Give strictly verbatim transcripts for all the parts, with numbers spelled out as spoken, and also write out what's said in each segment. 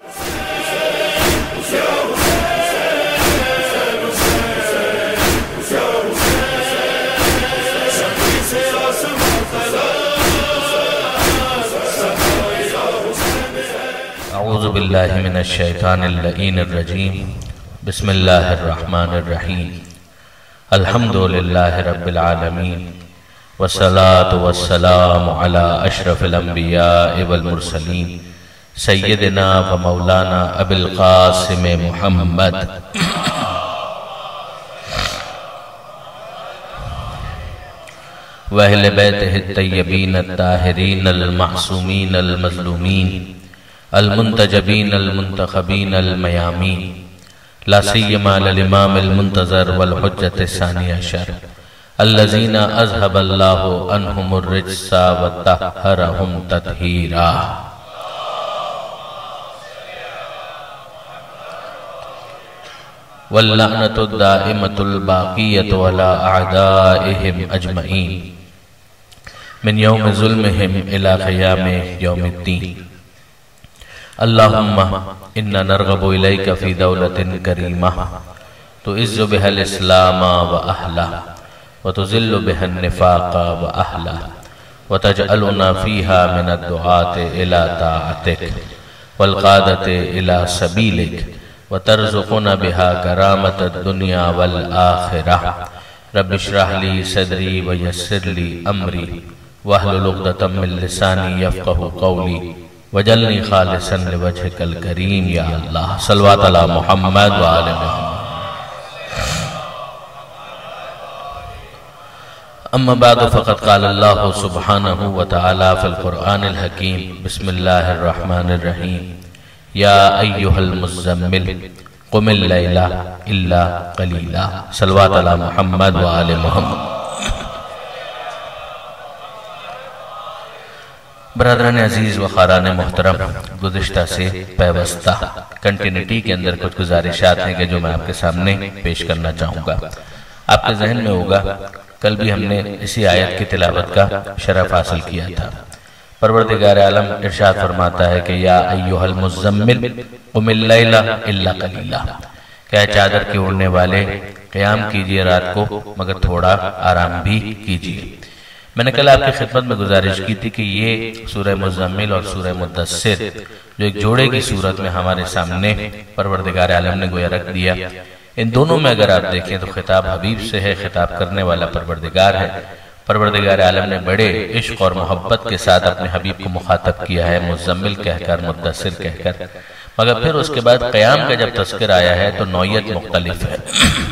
اعوذ باللہ من الشیطان اللعین الرجیم بسم اللہ الرحمن الرحیم الحمد للہ رب العالمین والصلاة والسلام علی اشرف الانبیاء والمرسلین سیدنا و مولانا ابی القاسم محمد وَأَهْلِ بَيْتِهِ الطَّيِّبِينَ الطَّاهِرِينَ الْمَعْصُومِينَ الْمَظْلُومِينَ المنتجبین المنتخبین المیامین لا سیما للامام المنتظر والحجت الثانی عشر الذین اذهب اللہ عنہم الرجس وطہرہم تطہیرا واللعنۃ الدائمۃ الباقیۃ علی اعدائہم اجمعین من یوم ظلمہم الی قیام یوم الدین اللہم انا نرغب الیک فی دولت کریمہ تعز بها الاسلام و اہلہ وتذل بها النفاق و اہلہ وتجعلنا فیها من الدعاة الى طاعتک والقادة الى سبیلک وترزقنا بها کرامت الدنیا والآخرہ رب اشرح لی صدری ویسر لی امری واحلل عقدۃ من لسانی یفقہوا قولی وجلنی خالصا لوجہک الکریم یا اللہ صلوات علی محمد و آل محمد اما بعد فقد قال اللہ سبحانہ وتعالی فی القرآن الحکیم بسم اللہ الرحمن الرحیم یا ایہا المزمل قم اللیل الا قلیلا صلوات علی محمد و آل محمد برادران عزیز و خاران محترم، گزشتہ سے پیوستہ کنٹینیٹی کے اندر کچھ گزارشات ہیں کہ جو میں آپ کے سامنے پیش کرنا چاہوں گا۔ آپ کے ذہن میں ہوگا کل بھی ہم نے اسی آیت کی تلاوت کا شرف حاصل کیا تھا۔ پروردگار عالم ارشاد فرماتا ہے کہ یا ایہا المزمل قم اللیل الا قلیلا، کہ چادر کے اوڑھنے والے قیام کیجئے رات کو مگر تھوڑا آرام بھی کیجئے۔ میں نے کل آپ کی خدمت میں گزارش کی تھی کہ یہ سورہ مزمل اور سورہ مدثر جو ایک جوڑے کی صورت میں ہمارے سامنے پروردگار عالم نے گویا رکھ دیا، ان دونوں میں اگر آپ دیکھیں تو خطاب حبیب سے ہے، خطاب کرنے والا پروردگار ہے۔ پروردگار عالم نے بڑے عشق اور محبت کے ساتھ اپنے حبیب کو مخاطب کیا ہے، مزمل کہہ کر، مدثر کہہ کر، مگر پھر اس کے بعد قیام کا جب تذکر آیا ہے تو نوعیت مختلف ہے۔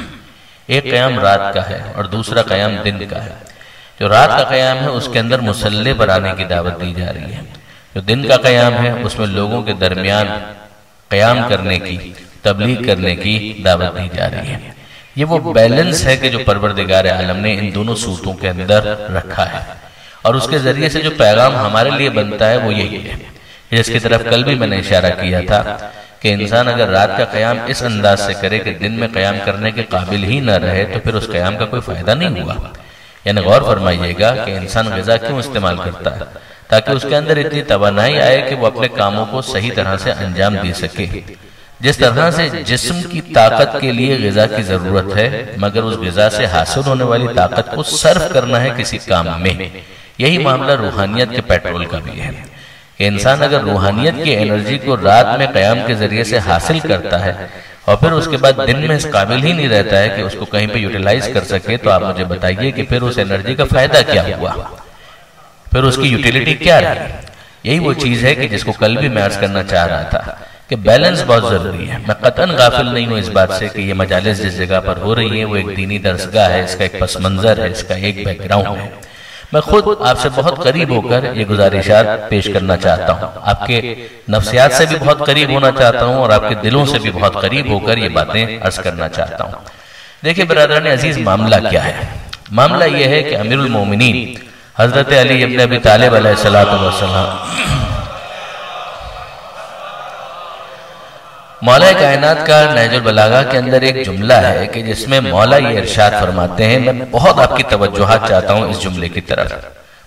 ایک قیام رات کا ہے اور دوسرا قیام دن کا ہے۔ جو رات کا قیام ہے اس کے اندر مسلح پر آنے کی دعوت دی جا رہی ہے، جو دن کا قیام ہے اس میں لوگوں کے درمیان قیام کرنے کی، تبلیغ کرنے کی دعوت دی جا رہی ہے۔ یہ وہ بیلنس ہے کہ جو پروردگار عالم نے ان دونوں صورتوں کے اندر رکھا ہے، اور اس کے ذریعے سے جو پیغام ہمارے لیے بنتا ہے وہ یہی ہے، جس کی طرف کل بھی میں نے اشارہ کیا تھا کہ انسان اگر رات کا قیام اس انداز سے کرے کہ دن میں قیام کرنے کے قابل ہی نہ رہے تو پھر اس قیام کا کوئی فائدہ نہیں ہوا۔ یعنی غور فرمائیے گا کہ انسان غذا کیوں استعمال کرتا ہے؟ تاکہ اس کے اندر اتنی توانائی آئے کہ وہ اپنے کاموں کو صحیح طرح سے انجام دے سکے۔ جس طرح سے جسم کی طاقت کے لیے غذا کی ضرورت ہے، مگر اس غذا سے حاصل ہونے والی طاقت کو صرف کرنا ہے کسی کام میں۔ یہی معاملہ روحانیت کے پیٹرول کا بھی ہے کہ انسان اگر روحانیت کی انرجی کو رات میں قیام کے ذریعے سے حاصل کرتا ہے اور پھر اس کے بعد دن میں اس قابل ہی نہیں رہتا ہے کہ اس کو کہیں پہ یوٹیلائز کر سکے، تو آپ مجھے بتائیے کہ پھر اس انرجی کا فائدہ کیا ہوا، پھر اس کی یوٹیلیٹی کیا رہی؟ یہی وہ چیز ہے کہ جس کو کل بھی میں عرض کرنا چاہ رہا تھا کہ بیلنس بہت ضروری ہے۔ میں قطعاً غافل نہیں ہوں اس بات سے کہ یہ مجالس جس جگہ پر ہو رہی ہیں وہ ایک دینی درسگاہ ہے، اس کا ایک پس منظر ہے، اس کا ایک بیک گراؤنڈ ہے۔ میں خود آپ سے بہت قریب ہو کر یہ گزارشات پیش کرنا چاہتا ہوں، آپ کے نفسیات سے بھی بہت قریب ہونا چاہتا ہوں اور آپ کے دلوں سے بھی بہت قریب ہو کر یہ باتیں عرض کرنا چاہتا ہوں۔ دیکھیں برادران عزیز، معاملہ کیا ہے؟ معاملہ یہ ہے کہ امیر المومنین حضرت علی ابن ابی طالب علیہ السلام مولا کائنات کا نہج البلاغہ کے اندر ایک جملہ ہے کہ جس میں مولا یہ ارشاد فرماتے ہیں، میں بہت آپ کی توجہات چاہتا ہوں اس جملے کی طرف،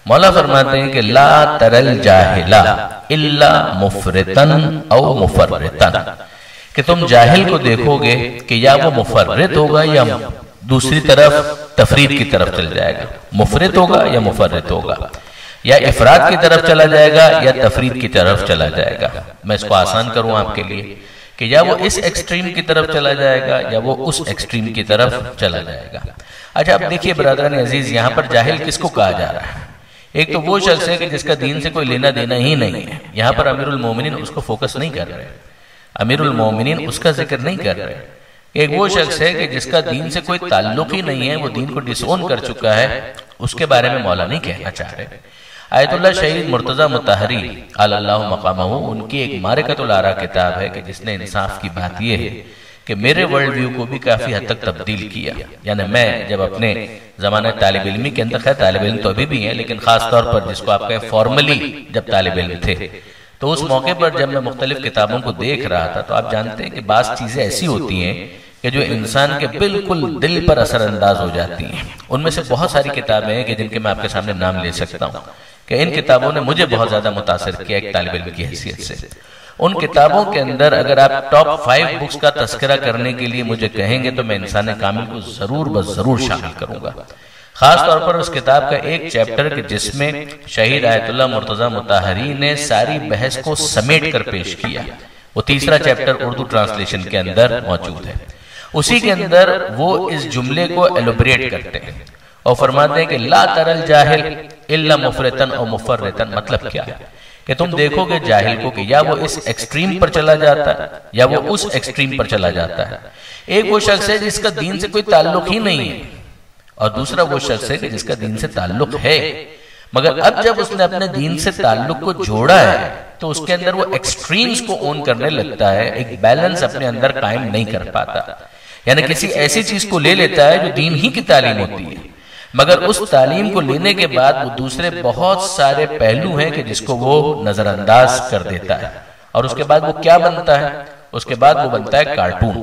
مولا فرماتے ہیں کہ لا ترل جاہلا الا مفرطن او مفرطن، کہ تم جاہل کو دیکھو گے کہ یا وہ مفرط ہوگا یا دوسری طرف تفرید کی طرف چل جائے گا، مفرط ہوگا یا مفرط ہوگا، یا افراد کی طرف چلا جائے گا یا تفرید کی طرف چلا جائے گا۔ میں اس کو آسان کروں آپ کے لیے کہ یا وہ اس ایکسٹریم کی طرف چلا جائے گا یا وہ اس ایکسٹریم کی طرف چلا جائے گا۔ اچھا اب دیکھیے برادران عزیز، یہاں پر جاہل کس کو کہا جا رہا ہے؟ ایک تو وہ شخص ہے کہ جس کا دین سے کوئی لینا دینا ہی نہیں ہے، یہاں پر امیر المومنین اس کو فوکس نہیں کر رہے، امیر المومنین اس کا ذکر نہیں کر رہے۔ ایک وہ شخص ہے کہ جس کا دین سے کوئی تعلق ہی نہیں ہے، وہ دین کو ڈس اون کر چکا ہے، اس کے بارے میں مولا نہیں کہنا چاہ رہے۔ آیت اللہ شہید مرتضی مطہری علی اللہ مقامہ، ان کی ایک معرکۃ الآراء کتاب ہے کہ جس نے انصاف کی بات یہ ہے کہ میرے ورلڈ ویو کو بھی کافی حد تک تبدیل کیا۔ یعنی میں جب اپنے زمانہ طالب علمی کے اندر، خیر طالب علم تو ابھی بھی ہیں لیکن خاص طور پر جس کو آپ کہیں فارملی جب طالب علم تھے، تو اس موقع پر جب میں مختلف کتابوں کو دیکھ رہا تھا تو آپ جانتے ہیں کہ بعض چیزیں ایسی ہوتی ہیں کہ جو انسان کے بالکل دل پر اثر انداز ہو جاتی ہیں۔ ان میں سے بہت ساری کتابیں ہیں کہ جن کے میں آپ کے سامنے نام لے سکتا ہوں کہ ان کتابوں نے مجھے بہت زیادہ متاثر کیا ایک طالب علم کی حیثیت سے۔ ان کتابوں کے اندر اگر آپ ٹاپ فائیو بکس کا تذکرہ کرنے کے لیے مجھے کہیں گے تو میں انسان کامل کو ضرور بس ضرور شامل کروں گا۔ خاص طور پر اس کتاب کا ایک چیپٹر کہ جس میں شہید آیت اللہ مرتضی مطہری نے ساری بحث کو سمیٹ کر پیش کیا، وہ تیسرا چیپٹر اردو ٹرانسلیشن کے اندر موجود ہے۔ اسی کے اندر وہ اس جملے کو ایلوبریٹ کرتے ہیں اور فرماتے ہیں کہ لا ترل جاہل الا مفرطن او مفرطن، مطلب کیا ہے کہ تم دیکھو گے جاہل کو کہ یا وہ اس ایکسٹریم پر چلا جاتا ہے یا وہ اس ایکسٹریم پر چلا جاتا ہے۔ ایک وہ شخص ہے جس کا دین سے کوئی تعلق ہی نہیں ہے، اور دوسرا وہ شخص ہے کہ جس کا دین سے تعلق ہے، مگر اب جب اس نے اپنے دین سے تعلق کو جوڑا ہے تو اس کے اندر وہ ایکسٹریمز کو اون کرنے لگتا ہے، ایک بیلنس اپنے اندر قائم نہیں کر پاتا، یعنی کسی ایسی چیز کو لے لیتا ہے جو دین ہی کی تعلیم ہوتی ہے، مگر اس تعلیم کو لینے کے بعد وہ دوسرے بہت سارے پہلو ہیں کہ جس کو وہ نظر انداز کر دیتا ہے، اور اس کے بعد وہ کیا بنتا ہے؟ اس کے بعد وہ بنتا ہے کارٹون،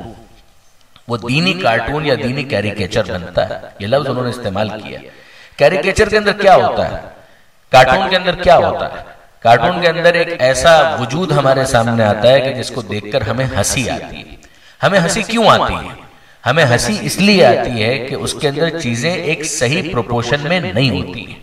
وہ دینی کارٹون یا دینی کیریکیچر بنتا ہے۔ یہ لفظ انہوں نے استعمال کیا۔ کیریکیچر کے اندر کیا ہوتا ہے؟ کارٹون کے اندر کیا ہوتا ہے؟ کارٹون کے اندر ایک ایسا وجود ہمارے سامنے آتا ہے کہ جس کو دیکھ کر ہمیں ہنسی آتی ہے۔ ہمیں ہنسی کیوں آتی ہے؟ ہمیں ہنسی اس لیے آتی ہے کہ اس کے اندر چیزیں ایک صحیح پروپورشن میں نہیں ہوتی ہیں۔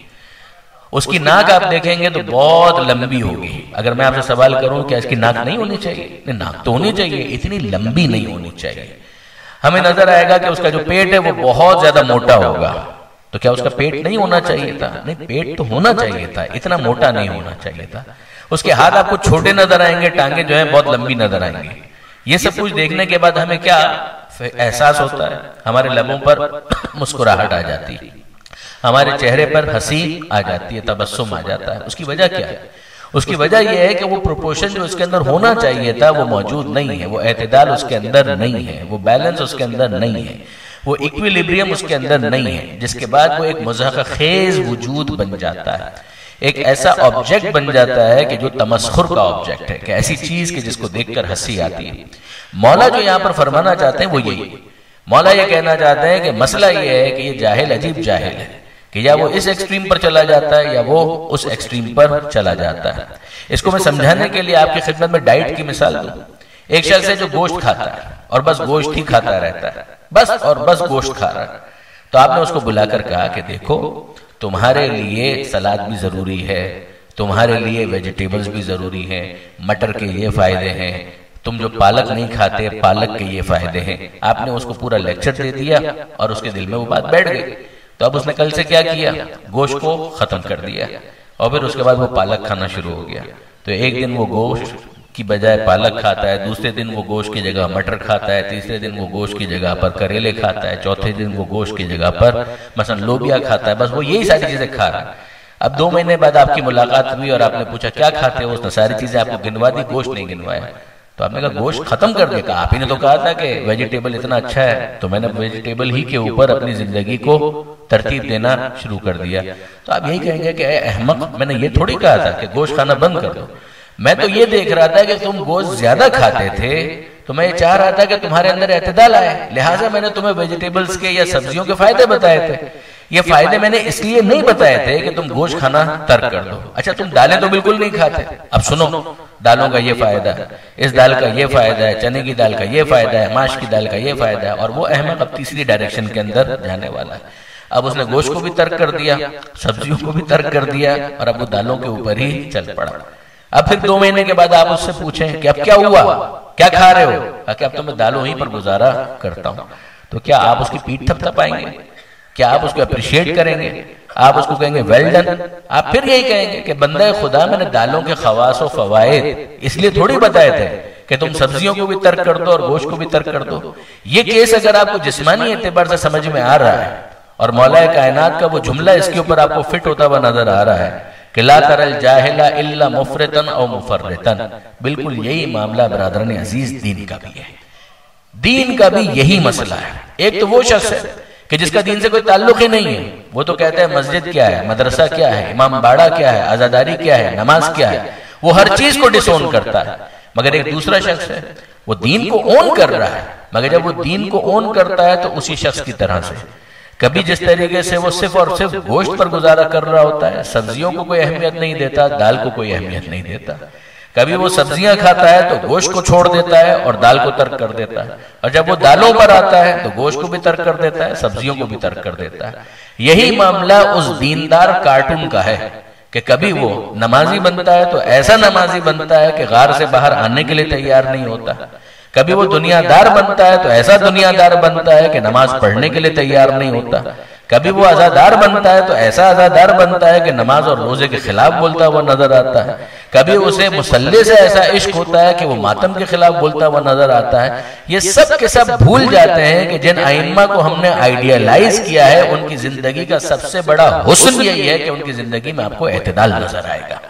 اس کی ناک آپ دیکھیں گے تو بہت لمبی ہوگی۔ اگر میں آپ سے سوال کروں کہ اس کی ناک نہیں ہونی چاہیے، نہیں ناک تو ہونی چاہیے، اتنی لمبی نہیں ہونی چاہیے۔ ہمیں نظر آئے گا کہ اس کا جو پیٹ ہے وہ بہت زیادہ موٹا ہوگا، تو کیا اس کا پیٹ نہیں ہونا چاہیے تھا؟ نہیں، پیٹ تو ہونا چاہیے تھا، اتنا موٹا نہیں ہونا چاہیے تھا۔ اس کے ہاتھ آپ کو چھوٹے نظر آئیں گے، ٹانگیں جو ہیں بہت لمبی نظر آئیں گی۔ یہ سب کچھ دیکھنے کے بعد ہمیں کیا احساس ہوتا ہے؟ ہمارے لبوں پر مسکراہٹ آ جاتی ہے، ہمارے چہرے پر ہنسی آ جاتی ہے، تبسم آ جاتا ہے۔ اس کی وجہ کیا ہے؟ اس کی وجہ یہ ہے کہ وہ پروپورشن جو اس کے اندر ہونا چاہیے تھا وہ موجود نہیں ہے، وہ اعتدال اس کے اندر نہیں ہے، وہ بیلنس اس کے اندر نہیں ہے، وہ ایکویلیبریم اس کے اندر نہیں ہے، جس کے بعد وہ ایک مضحکہ خیز وجود بن جاتا ہے، ایک ایسا آبجیکٹ بن جاتا ہے کہ جو تمسخر کا آبجیکٹ ہے، کہ ایسی چیز کہ جس کو دیکھ کر ہنسی آتی ہے۔ مولا جو یہاں پر فرمانا چاہتے ہیں وہ یہی، مولا یہ کہنا چاہتے ہیں کہ مسئلہ یہ ہے کہ یہ جاہل عجیب جاہل ہے کہ یا وہ اس ایکسٹریم پر چلا جاتا ہے یا وہ اس ایکسٹریم پر چلا جاتا ہے۔ اس کو میں سمجھانے کے لیے آپ کی خدمت میں ڈائٹ کی مثال دوں۔ ایک شخص ہے جو گوشت کھاتا ہے اور بس گوشت ہی کھاتا رہتا ہے، بس اور بس گوشت کھا رہا ہے، تو آپ نے اس کو بلا کر کہا کہ دیکھو تمہارے لیے سلاد بھی ضروری ہے، تمہارے لیے ویجیٹیبلز بھی ضروری ہیں، مٹر کے یہ فائدے ہیں، تم جو پالک نہیں کھاتے پالک کے یہ فائدے ہیں۔ آپ نے اس کو پورا لیکچر دے دیا اور اس کے دل میں وہ بات بیٹھ گئی، تو اب اس نے کل سے کیا کیا؟ گوشت کو ختم کر دیا، اور پھر اس کے بعد وہ پالک کھانا شروع ہو گیا۔ تو ایک دن وہ گوشت کی بجائے پالک کھاتا ہے، دوسرے دن وہ گوشت کی جگہ مٹر کھاتا ہے، تیسرے دن وہ گوشت کی جگہ پر کریلے کھاتا ہے، چوتھے دن وہ گوشت کی جگہ پر مثلا لوبیا کھاتا ہے، بس وہ یہی ساری چیزیں کھا رہا ہے۔ اب دو مہینے بعد آپ کی ملاقات ہوئی اور آپ نے پوچھا کیا کھاتے ہو، اس نے ساری چیزیں آپ کو گنوا دی، گوشت نہیں گنوایا، تو آپ نے کہا گوشت ختم کر دیا۔ آپ ہی نے تو کہا تھا کہ ویجیٹیبل اتنا اچھا ہے، تو میں نے ویجیٹیبل ہی کے اوپر اپنی زندگی کو ترتیب دینا شروع کر دیا۔ تو آپ یہی کہیں گے کہ اے احمق، میں نے یہ تھوڑی کہا تھا کہ گوشت کھانا بند کر دو، میں تو یہ دیکھ رہا تھا کہ تم گوشت زیادہ کھاتے تھے، تو میں یہ چاہ رہا تھا کہ تمہارے اندر اعتدال آئے، لہٰذا میں نے تمہیں ویجیٹیبلز کے یا سبزیوں کے فائدے بتائے تھے۔ یہ فائدے میں نے اس لیے نہیں بتائے تھے کہ تم گوشت کھانا ترک کر دو. اچھا تم دالیں تو بالکل نہیں کھاتے, اب سنو دالوں کا یہ فائدہ ہے, اس دال کا یہ فائدہ ہے, چنے کی دال کا یہ فائدہ ہے, ماش کی دال کا یہ فائدہ ہے, اور وہ احمق اب تیسری ڈائریکشن کے اندر جانے والا ہے. اب اس نے گوشت کو بھی ترک کر دیا, سبزیوں کو بھی ترک کر دیا, اور اب وہ دالوں کے اوپر ہی چل پڑا. اب پھر دو مہینے کے بعد آپ اس سے پوچھیں کہ اب کیا ہوا, کیا کھا رہے ہو, کہ اب تو میں دالوں ہی پر گزارا کرتا ہوں. تو کیا آپ اس کی پیٹھ تھپ تھپائیں گے؟ کیا آپ اس کو اپریشیٹ کریں گے؟ آپ اس کو کہیں گے ویل ڈن؟ آپ پھر یہی کہیں گے کہ بندہ خدا میں نے دالوں کے خواص و فوائد اس لیے تھوڑی بتائے تھے کہ تم سبزیوں کو بھی ترک کر دو اور گوشت کو بھی ترک کر دو. یہ کیس اگر آپ کو جسمانی اعتبار سے سمجھ میں آ رہا ہے اور مولا کائنات کا وہ جملہ اس کے اوپر آپ کو فٹ ہوتا ہوا نظر آ رہا ہے کہ لا تر الجاہل الا مفرطن او مفرطن, بالکل یہی معاملہ برادران عزیز دین کا بھی ہے. دین کا بھی یہی مسئلہ ہے. ایک تو وہ شخص ہے کہ جس کا دین سے کوئی تعلق ہی نہیں ہے, وہ تو کہتا ہے مسجد کیا ہے, مدرسہ کیا ہے, امام باڑہ کیا ہے, عزاداری کیا ہے, نماز کیا ہے, وہ ہر چیز کو ڈس اون کرتا ہے. مگر ایک دوسرا شخص ہے وہ دین کو اون کر رہا ہے, مگر جب وہ دین کو اون کرتا ہے تو اسی شخص کی طرح سے کبھی جس طریقے سے وہ صرف اور صرف گوشت پر گزارا کر رہا ہوتا ہے, سبزیوں کو کوئی اہمیت نہیں دیتا, دال کو کوئی اہمیت نہیں دیتا. کبھی وہ سبزیاں کھاتا ہے تو گوشت کو چھوڑ دیتا ہے اور دال کو ترک کر دیتا ہے, اور جب وہ دالوں پر آتا ہے تو گوشت کو بھی ترک کر دیتا ہے, سبزیوں کو بھی ترک کر دیتا ہے. یہی معاملہ اس دیندار کارٹون کا ہے کہ کبھی وہ نمازی بنتا ہے تو ایسا نمازی بنتا ہے کہ غار سے باہر آنے کے لیے تیار نہیں ہوتا. کبھی وہ دنیا دار بنتا ہے تو ایسا دنیا دار بنتا ہے کہ نماز پڑھنے کے لیے تیار نہیں ہوتا. کبھی وہ عزادار بنتا ہے تو ایسا عزادار بنتا ہے کہ نماز اور روزے کے خلاف بولتا ہوا نظر آتا ہے. کبھی اسے مصلی سے ایسا عشق ہوتا ہے کہ وہ ماتم کے خلاف بولتا ہوا نظر آتا ہے. یہ سب کے سب بھول جاتے ہیں کہ جن ائمہ کو ہم نے آئیڈیالائز کیا ہے ان کی زندگی کا سب سے بڑا حسن یہی ہے کہ ان کی زندگی میں آپ کو اعتدال نظر آئے گا.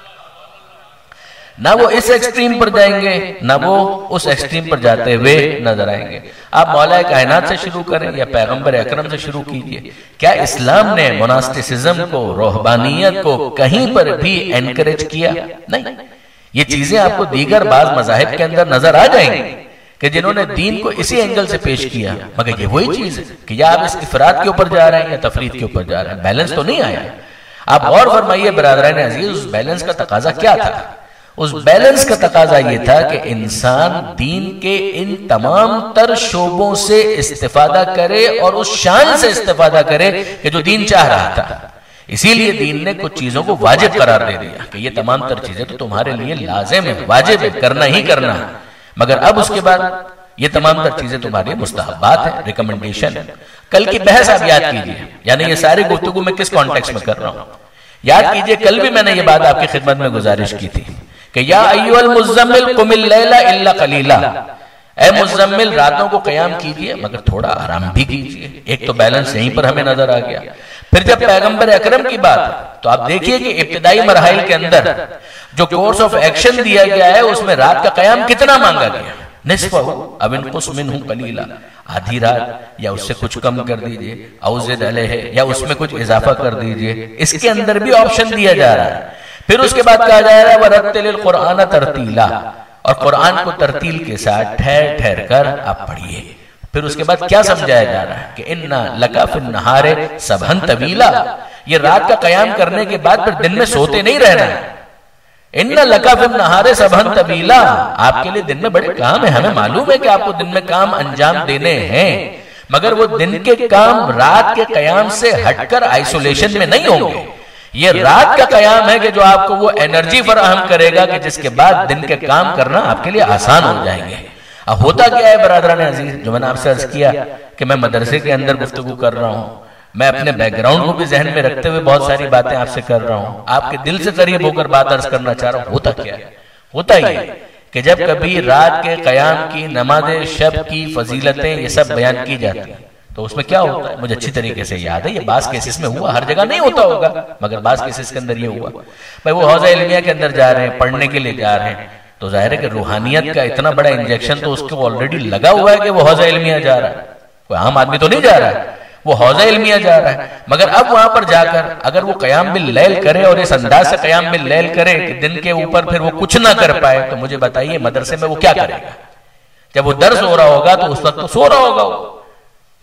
نہ وہ اس ایکسٹریم پر جائیں گے نہ وہ اس ایکسٹریم پر جاتے ہوئے نظر آئیں گے. آپ مولا کائنات سے شروع کریں یا پیغمبر اکرم سے شروع کیجئے. کیا اسلام نے مناسٹسزم کو, روحانیت کو کہیں پر بھی انکریج کیا؟ نہیں. یہ چیزیں آپ کو دیگر بعض مذاہب کے اندر نظر آ جائیں گی کہ جنہوں نے دین کو اسی اینگل سے پیش کیا, مگر یہ وہی چیز ہے کہ یا آپ اس افراد کے اوپر جا رہے ہیں یا تفرید کے اوپر جا رہے ہیں. بیلنس تو نہیں آیا. آپ غور فرمائیے برادران عزیز, اس بیلنس کا تقاضا کیا تھا؟ اس بیلنس کا تقاضا یہ تھا کہ انسان دین کے ان تمام تر شعبوں سے استفادہ کرے اور اس شان سے استفادہ کرے کہ جو دین چاہ رہا تھا. اسی لیے دین نے کچھ چیزوں کو واجب قرار دے دیا کہ یہ تمام تر چیزیں تو تمہارے لیے لازم ہے, واجب ہے, کرنا ہی کرنا ہے. مگر اب اس کے بعد یہ تمام تر چیزیں تمہارے لیے مستحبات ہیں, ریکمنڈیشن ہے. کل کی بحث آپ یاد کیجئے, یعنی یہ ساری گفتگو میں کس کانٹیکس میں کر رہا ہوں. یاد کیجئے کل بھی میں نے یہ بات آپ کی خدمت میں گزارش کی تھی کہ یا ایھا المزمل قم اللیل الا قلیلا, اے مزمل راتوں کو قیام کیجئے مگر تھوڑا آرام بھی کیجئے. ایک تو بیلنس یہیں پر ہمیں نظر آ گیا. پھر جب پیغمبر اکرم کی بات تو آپ دیکھیے کہ ابتدائی مراحل کے اندر جو کورس آف ایکشن دیا گیا ہے اس میں رات کا قیام کتنا مانگا گیا؟ نصفہ او انقص منہ قلیلا, آدھی رات یا اس سے کچھ کم کر دیجئے, او زد علیہ یا اس میں کچھ اضافہ کر دیجئے. اس کے اندر بھی آپشن دیا جا رہا ہے. پھر اس کے بعد کہا جا رہا ہے وَرَتِّلِ الْقُرْآنَ تَرْتِيلًا, اور قرآن کو ترتیل کے ساتھ ٹھہر ٹھہر کر آپ پڑھیے. پھر اس کے بعد کیا سمجھایا جا رہا ہے کہ اِنَّا لَكَ فِي النَّهَارِ سَبْحًا طَوِيلًا, یہ رات کا قیام کرنے کے بعد پھر دن میں سوتے نہیں رہنا ہے. اِنَّا لَكَ فِي النَّهَارِ سَبْحًا طَوِيلًا, آپ کے لیے دن میں بڑے کام ہیں. ہمیں معلوم ہے کہ آپ کو دن میں کام انجام دینے ہیں, مگر وہ دن کے کام رات کے قیام سے ہٹ کر آئسولیشن میں نہیں ہوں گے. یہ رات کا قیام ہے کہ جو آپ کو وہ انرجی فراہم کرے گا کہ جس کے بعد دن کے کام کرنا آپ کے لیے آسان ہو جائیں گے. اب ہوتا کیا ہے برادران عزیز, جو میں نے آپ سے عرض کیا کہ میں مدرسے کے اندر گفتگو کر رہا ہوں, میں اپنے بیک گراؤنڈ کو بھی ذہن میں رکھتے ہوئے بہت ساری باتیں آپ سے کر رہا ہوں, آپ کے دل سے قریب ہو کر بات عرض کرنا چاہ رہا ہوں. ہوتا کیا ہے؟ ہوتا یہ کہ جب کبھی رات کے قیام کی, نماز شب کی فضیلتیں یہ سب بیان کی جاتی ہیں تو اس میں کیا ہوتا ہے؟ مجھے اچھی طریقے سے یاد ہے, یہ بعض کیسز میں ہوا, ہر جگہ نہیں ہوتا ہوگا مگر بعض کیسز کے اندر یہ ہوا. بھائی وہ حوضہ علمیہ کے اندر جا رہے ہیں, پڑھنے کے لیے جا رہے ہیں, تو ظاہر ہے کہ روحانیت کا اتنا بڑا انجیکشن تو اس کو آلریڈی لگا ہوا ہے کہ وہ حوضہ علمیہ جا رہا ہے. کوئی عام آدمی تو نہیں جا رہا ہے, وہ حوضہ علمیہ جا رہا ہے. مگر اب وہاں پر جا کر اگر وہ قیام باللیل کرے اور اس انداز سے قیام باللیل کرے کہ دن کے اوپر پھر وہ کچھ نہ کر پائے, تو مجھے بتائیے مدرسے میں وہ کیا کرے گا؟ جب وہ درس ہو رہا ہوگا تو اس وقت تو سو رہا ہوگا,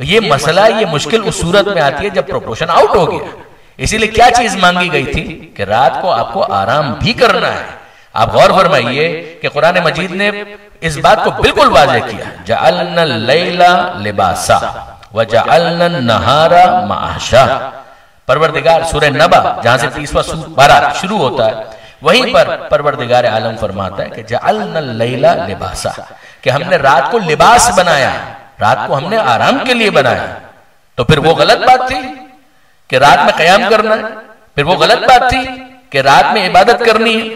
یہ مسئلہ یہ مشکل اس صورت میں آتی ہے جب پروپورشن آؤٹ ہو گیا. اسی لیے کیا چیز مانگی گئی تھی کہ رات کو آپ کو آرام بھی کرنا ہے. آپ غور فرمائیے کہ قرآن مجید نے اس بات کو بالکل واضح کیا. جعلنا اللیل لباسا وجعلنا النہار معاشا. پروردگار سورہ نبا جہاں سے تیسواں بارہ شروع ہوتا ہے وہیں پر پروردگار عالم فرماتا ہے کہ جعلنا اللیل لباسا کہ ہم نے رات کو لباس بنایا. رات کو ہم نے آرام کے لیے بنایا. تو پھر وہ غلط بات تھی کہ رات میں قیام کرنا ہے. پھر وہ غلط بات تھی کہ رات میں عبادت کرنی ہے.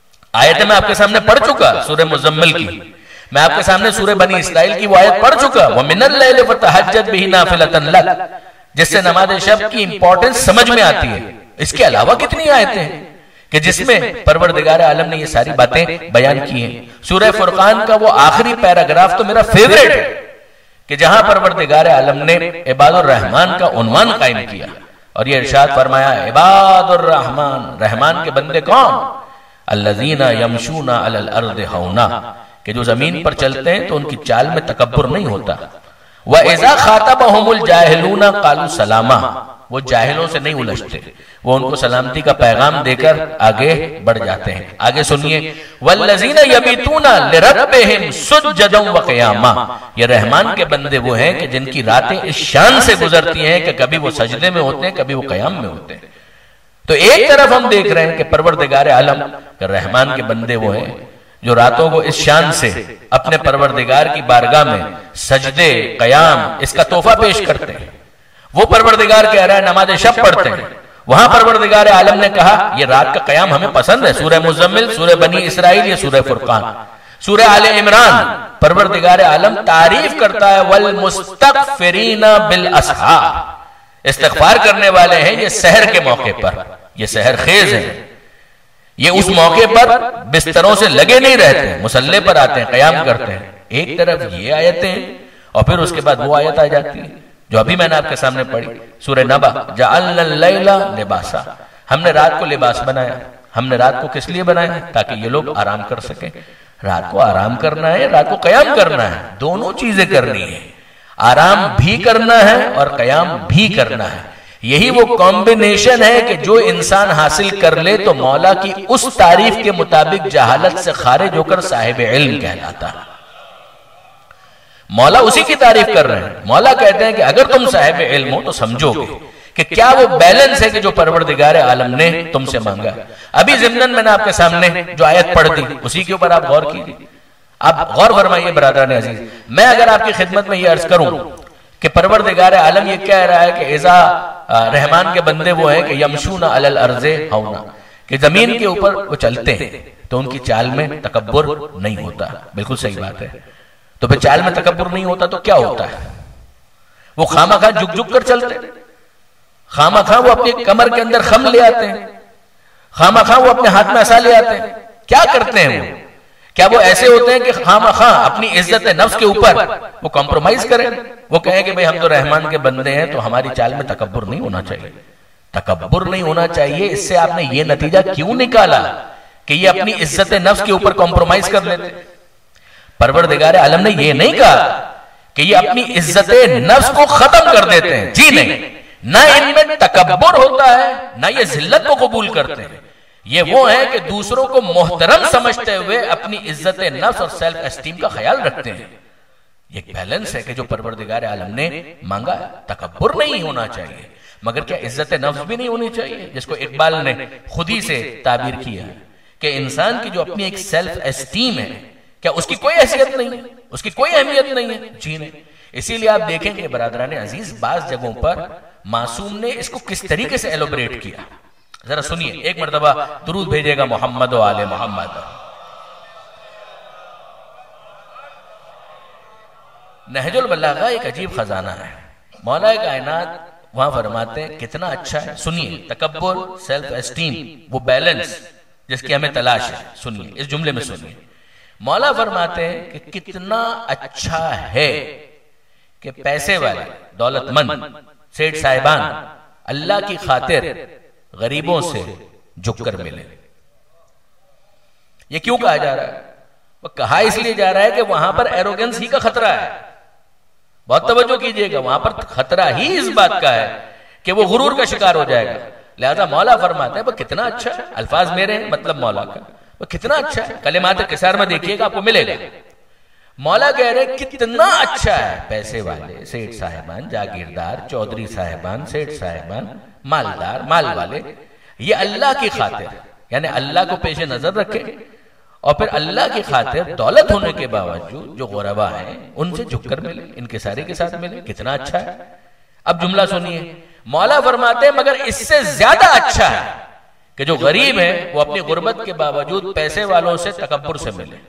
آیت میں آپ کے سامنے پڑھ چکا سورہ مزمل کی. میں آپ کے سامنے سورہ بنی اسرائیل کی وہ آیت پڑھ چکا وَمِنَ اللَّيْلِ فَتَحَجَّدْ بِهِ نَافِلَةً لَكَ جس سے نماز شب کی امپورٹنس سمجھ میں آتی ہے. اس کے علاوہ کتنی آیتیں ہیں کہ جس میں پروردگار عالم نے یہ ساری باتیں بیان کی ہیں. سورہ فرقان کا وہ آخری پیراگراف تو میرا فیوریٹ ہے کہ جہاں پروردگار عالم نے عباد الرحمن کا عنوان قائم کیا اور یہ ارشاد فرمایا عباد الرحمن رحمان کے بندے کون؟ الذین یمشون علی الارض ہونا کہ جو زمین پر چلتے ہیں تو ان کی چال میں تکبر نہیں ہوتا. وَإِذَا خَاطَبَهُمُ الْجَاهِلُونَ قَالُوا سَلَامًا وہ جاہلوں سے نہیں الجھتے. وہ ان کو سلامتی کا پیغام دے کر آگے بڑھ جاتے ہیں. آگے سنیے وَالَّذِينَ يَبِيتُونَ لِرَبِّهِمْ سُجَّدًا وَقِيَامًا یہ رحمان کے بندے وہ ہیں کہ جن کی راتیں اس شان سے گزرتی ہیں کہ کبھی وہ سجدے میں ہوتے ہیں کبھی وہ قیام میں ہوتے ہیں. تو ایک طرف ہم دیکھ رہے ہیں کہ پروردگار عالم کہ رحمان کے بندے وہ ہیں جو راتوں کو اس شان سے اپنے پروردگار کی بارگاہ میں سجدے قیام اس کا تحفہ پیش کرتے ہیں. وہ پروردگار کہہ رہا ہے نماز شب پڑھتے ہیں. وہاں پروردگار عالم نے کہا یہ رات کا قیام ہمیں پسند ہے. سورہ مزمل سورہ بنی اسرائیل یہ سورہ فرقان سورہ آل عمران پروردگار عالم تعریف کرتا ہے والمستغفرین بالاسحار استغفار کرنے والے ہیں یہ سحر کے موقع پر. یہ سحر خیز ہے. یہ اس موقع پر بستروں سے لگے نہیں رہتے مسلح پر آتے ہیں قیام کرتے ہیں. ایک طرف یہ آیتیں اور پھر اس کے بعد وہ آیت آ جاتی ہے جو ابھی میں نے آپ کے سامنے پڑھی سورہ نبا جعلنا اللیل لباسا ہم نے رات کو لباس بنایا. ہم نے رات کو کس لیے بنایا؟ تاکہ یہ لوگ آرام کر سکیں. رات کو آرام کرنا ہے رات کو قیام کرنا ہے. دونوں چیزیں کرنی ہے. آرام بھی کرنا ہے اور قیام بھی کرنا ہے. یہی وہ کمبینیشن ہے کہ جو انسان حاصل کر لے تو مولا کی اس تعریف کے مطابق جہالت سے خارج ہو کر صاحب علم کہلاتا ہے. مولا اسی کی تعریف کر رہے ہیں. مولا کہتے ہیں کہ اگر تم صاحب علم ہو تو سمجھو گے کہ کیا وہ بیلنس ہے کہ جو پروردگار عالم نے تم سے مانگا. ابھی ضمناً میں نے آپ کے سامنے جو آیت پڑھ دی اسی کے اوپر آپ غور کیجئے. آپ غور فرمائیے برادران عزیز. میں اگر آپ کی خدمت میں یہ عرض کروں کہ پروردگار عالم یہ کہہ رہا ہے کہ اذا رحمان کے بندے وہ ہیں کہ یمشون علی الارض ہونا کہ زمین کے اوپر وہ چلتے ہیں تو ان کی چال میں تکبر نہیں ہوتا. بالکل صحیح بات ہے. تو پھر چال میں تکبر نہیں ہوتا تو کیا ہوتا ہے؟ وہ خامہ خواہ جھک جھک کر چلتے ہیں. خامہ خواہ وہ اپنی کمر کے اندر خم لے آتے ہیں. خامہ خواہ وہ اپنے ہاتھ میں عصا لے آتے ہیں. کیا کرتے ہیں وہ؟ کیا وہ ایسے ہوتے ہیں کہ خامہ خواہ اپنی عزت نفس کے اوپر وہ کمپرومائز کریں؟ وہ کہیں کہ بھئی ہم تو رحمان کے بندے ہیں تو ہماری چال میں تکبر نہیں ہونا چاہیے. تکبر نہیں ہونا چاہیے. اس سے آپ نے یہ نتیجہ کیوں نکالا کہ یہ اپنی عزت نفس کے اوپر کمپرومائز کر لیتے؟ پروردگار عالم نے یہ نہیں کہا کہ یہ اپنی عزت نفس کو ختم کر دیتے ہیں. جی نہیں. نہ ان میں تکبر ہوتا ہے نہ یہ ذلت کو قبول کرتے ہیں. یہ وہ ہیں کہ دوسروں کو محترم سمجھتے ہوئے اپنی عزت نفس اور سیلف اسٹیم کا خیال رکھتے ہیں. یہ ایک بیلنس ہے کہ جو پروردگار عالم نے مانگا. تکبر نہیں ہونا چاہیے مگر کیا عزت نفس بھی نہیں ہونی چاہیے جس کو اقبال نے خود ہی سے تعبیر کیا کہ انسان کی جو اپنی ایک سیلف اسٹیم ہے کیا اس کی کوئی حیثیت نہیں ہے؟ اس کی کوئی اہمیت نہیں ہے؟ جی نہیں. اسی لیے آپ دیکھیں کہ برادران عزیز بعض جگہوں پر معصوم نے اس کو کس طریقے سے ایلوبریٹ کیا. ذرا سنیے. ایک مرتبہ درود بھیجے گا محمد و آل محمد. نہج البلاغہ ایک عجیب خزانہ ہے. مولا کائنات وہاں فرماتے ہیں کتنا اچھا ہے. سنیے. تکبر سیلف اسٹیم وہ بیلنس جس کی ہمیں تلاش ہے. سنیے اس جملے میں سنیے. مولا فرماتے ہیں کہ کتنا اچھا ہے کہ پیسے والے دولت مند سیٹ صاحبان اللہ کی خاطر غریبوں سے جھک کر ملے. یہ کیوں کہا جا رہا ہے؟ وہ کہا اس لیے جا رہا ہے کہ وہاں پر ایروگنس ہی کا خطرہ ہے. بہت توجہ کیجئے گا، وہاں پر خطرہ ہی اس بات کا ہے کہ وہ غرور کا شکار ہو جائے گا. لہذا مولا فرماتے ہیں وہ کتنا اچھا ہے، الفاظ میرے ہیں مطلب مولا کا، وہ کتنا اچھا ہے. کلمات قصار میں دیکھیے گا آپ کو ملے گا. مولا کہہ رہے کتنا اچھا ہے، پیسے والے سیٹھ صاحبان، جاگیردار، چودھری صاحبان، سیٹھ صاحبان، مالدار، مال والے، یہ اللہ کی خاطر، یعنی اللہ کو پیش نظر رکھے اور پھر اللہ کی خاطر دولت ہونے کے باوجود جو غربا ہیں ان سے جھک کر ملے، انکساری کے ساتھ ملے، کتنا اچھا ہے. اب جملہ سنیے، مولا فرماتے ہیں مگر اس سے زیادہ اچھا ہے کہ جو غریب ہے وہ اپنی غربت کے باوجود پیسے والوں سے تکبر سے ملے.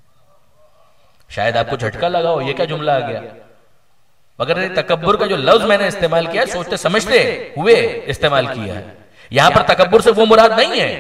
شاید آپ کو جھٹکا لگا ہو یہ کیا جملہ آ گیا، مگر تکبر کا جو لفظ میں نے استعمال کیا ہے سوچتے سمجھتے ہوئے استعمال کیا ہے. یہاں پر تکبر سے وہ مراد نہیں ہے،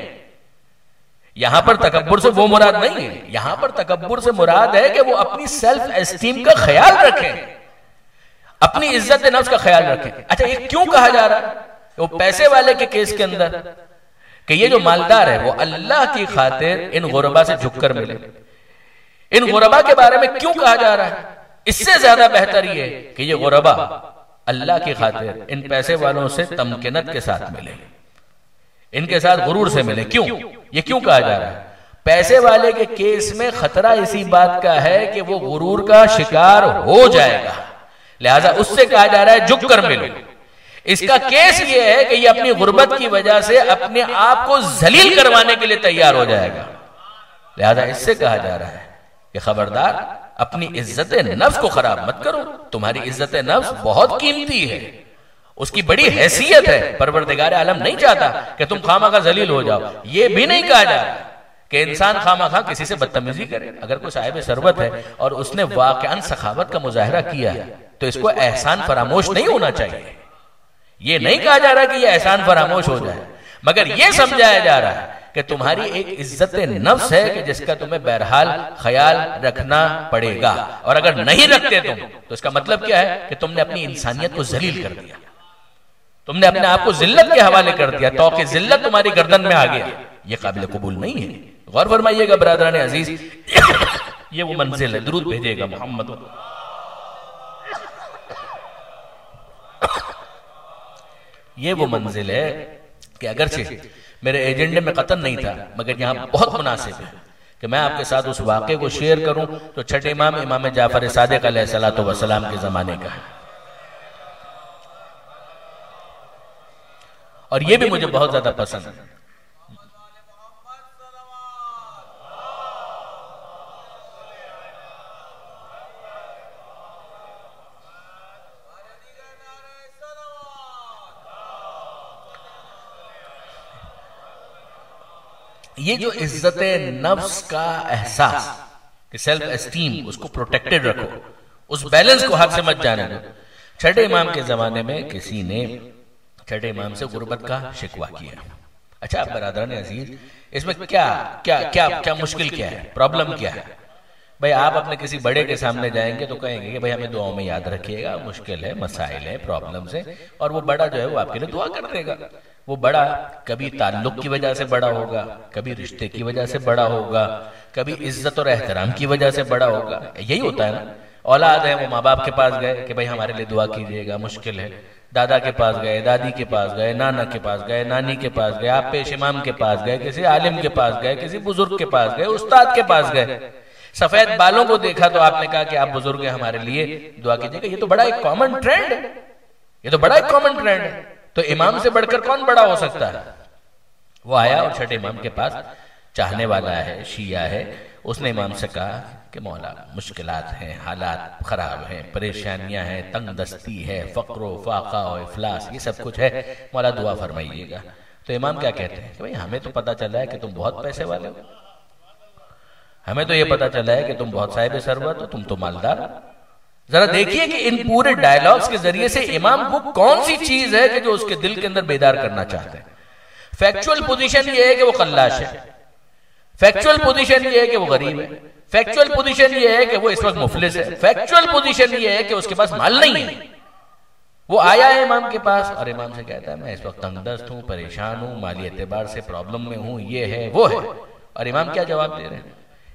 یہاں پر تکبر سے وہ مراد نہیں ہے، یہاں پر تکبر سے مراد ہے کہ وہ اپنی سیلف اسٹیم کا خیال رکھیں، اپنی عزت نفس کا خیال رکھیں. اچھا یہ کیوں کہا جا رہا ہے وہ پیسے والے کے کیس کے اندر کہ یہ جو مالدار ہے وہ اللہ کی خاطر ان غربا سے جھک کر ملے؟ ان غربا کے بارے میں کیوں کہا جا رہا ہے؟ اس سے زیادہ بہتر یہ کہ یہ غربا اللہ کی خاطر ان پیسے والوں سے تمکنت کے ساتھ ملے، ان کے ساتھ غرور سے ملے. کیوں یہ کیوں کہا جا رہا ہے؟ پیسے والے کے کیس میں خطرہ اسی بات کا ہے کہ وہ غرور کا شکار ہو جائے گا، لہذا اس سے کہا جا رہا ہے جھک کر ملو. اس کا کیس یہ ہے کہ یہ اپنی غربت کی وجہ سے اپنے آپ کو ذلیل کروانے کے لیے تیار ہو جائے گا، لہذا اس سے کہا جا رہا ہے کہ خبردار اپنی عزت نفس کو خراب مت کرو. تمہاری عزت نفس بہت قیمتی ہے، اس کی بڑی حیثیت ہے. پروردگار عالم نہیں چاہتا کہ تم خواہ مخواہ ذلیل ہو جاؤ. یہ بھی نہیں کہا جا رہا کہ انسان خواہ مخواہ کسی سے بدتمیزی کرے. اگر کوئی صاحب ثروت ہے اور اس نے واقعاً سخاوت کا مظاہرہ کیا ہے تو اس کو احسان فراموش نہیں ہونا چاہیے. یہ نہیں کہا جا رہا کہ یہ احسان فراموش ہو جائے، مگر یہ سمجھایا جا رہا ہے کہ تمہاری ایک عزت نفس ہے کہ جس کا تمہیں بہرحال خیال رکھنا پڑے گا، اور اگر نہیں رکھتے تم تو اس کا مطلب کیا ہے کہ تم نے اپنی انسانیت کو ذلیل کر دیا، تم نے اپنے آپ کو ذلت کے حوالے کر دیا، توق ذلت تمہاری گردن میں آ گیا. یہ قابل قبول نہیں ہے. غور فرمائیے گا برادران عزیز، یہ وہ منزل ہے. درود بھیجیے گا محمد. یہ وہ منزل ہے کہ اگرچہ میرے ایجنڈے میں قطن نہیں تھا مگر یہاں بہت مناسب ہے کہ میں آپ کے ساتھ اس واقعے کو شیئر کروں تو چھٹے امام امام جعفر صادق علیہ السلام کے زمانے کا ہے. اور یہ بھی مجھے بہت زیادہ پسند ہے. یہ جو عزت نفس کا احساس کہ سیلف اسٹیم اس کو پروٹیکٹڈ رکھو، اس بیلنس کو ہاتھ سے مت جانے دو. چھٹے امام کے زمانے میں کسی نے چھٹے امام سے غربت کا شکوہ کیا. اچھا برادران عزیز، اس میں کیا کیا کیا کیا مشکل کیا ہے، پرابلم کیا ہے؟ بھئی آپ اپنے کسی بڑے کے سامنے جائیں گے تو کہیں گے کہ بھئی ہمیں دعاؤں میں یاد رکھیے گا، مشکل ہے، مسائل ہے، پرابلمز ہے، اور وہ بڑا جو ہے وہ آپ کے لیے دعا کر دے گا. وہ بڑا کبھی تعلق کی وجہ سے بڑا ہوگا، کبھی رشتے کی وجہ سے بڑا ہوگا، کبھی عزت اور احترام کی وجہ سے بڑا ہوگا. یہی ہوتا ہے نا. اولاد ہے وہ ماں باپ کے پاس گئے کہ بھئی ہمارے لیے دعا کیجئے گا، مشکل ہے. دادا کے پاس گئے، دادی کے پاس گئے، نانا کے پاس گئے، نانی کے پاس گئے، آپ پیش امام کے پاس گئے، کسی عالم کے پاس گئے، کسی بزرگ کے پاس گئے، استاد کے پاس گئے. سفید بالوں کو دیکھا تو آپ نے کہا کہ آپ بزرگ ہیں ہمارے لیے دعا کیجئے گا. یہ تو بڑا ایک کامن ٹرینڈ ہے، یہ تو بڑا ایک کامن ٹرینڈ ہے. تو امام سے بڑھ کر کون بڑا ہو سکتا ہے؟ وہ آیا اور چھٹے امام کے پاس، چاہنے والا ہے، شیعہ ہے. اس نے امام سے کہا کہ مولا مشکلات ہیں، حالات خراب ہیں، پریشانیاں ہیں، تنگ دستی ہے، فقر و فاقہ و افلاس، یہ سب کچھ ہے، مولا دعا فرمائیے گا. تو امام کیا کہتے ہیں کہ بھئی ہمیں تو پتا چلا ہے کہ تم بہت پیسے والے ہو، ہمیں تو یہ پتا چلا ہے کہ تم بہت صاحب ثروت ہو، تم تو مالدار ہو. ذرا دیکھیے کہ ان پورے ڈائیلاگز کے ذریعے سے امام کو کون سی چیز ہے کہ جو اس کے دل کے اندر بیدار کرنا چاہتے ہیں. فیکچول پوزیشن یہ ہے کہ وہ خلاش ہے، فیکچول پوزیشن یہ ہے کہ وہ غریب ہے، فیکچول پوزیشن یہ ہے کہ وہ اس وقت مفلس ہے، فیکچول پوزیشن یہ ہے کہ اس کے پاس مال نہیں ہے. وہ آیا ہے امام کے پاس اور امام سے کہتا ہے میں اس وقت تنگ دست ہوں، پریشان ہوں، مالی اعتبار سے پرابلم میں ہوں، یہ ہے وہ ہے. اور امام کیا جواب دے رہے ہیں؟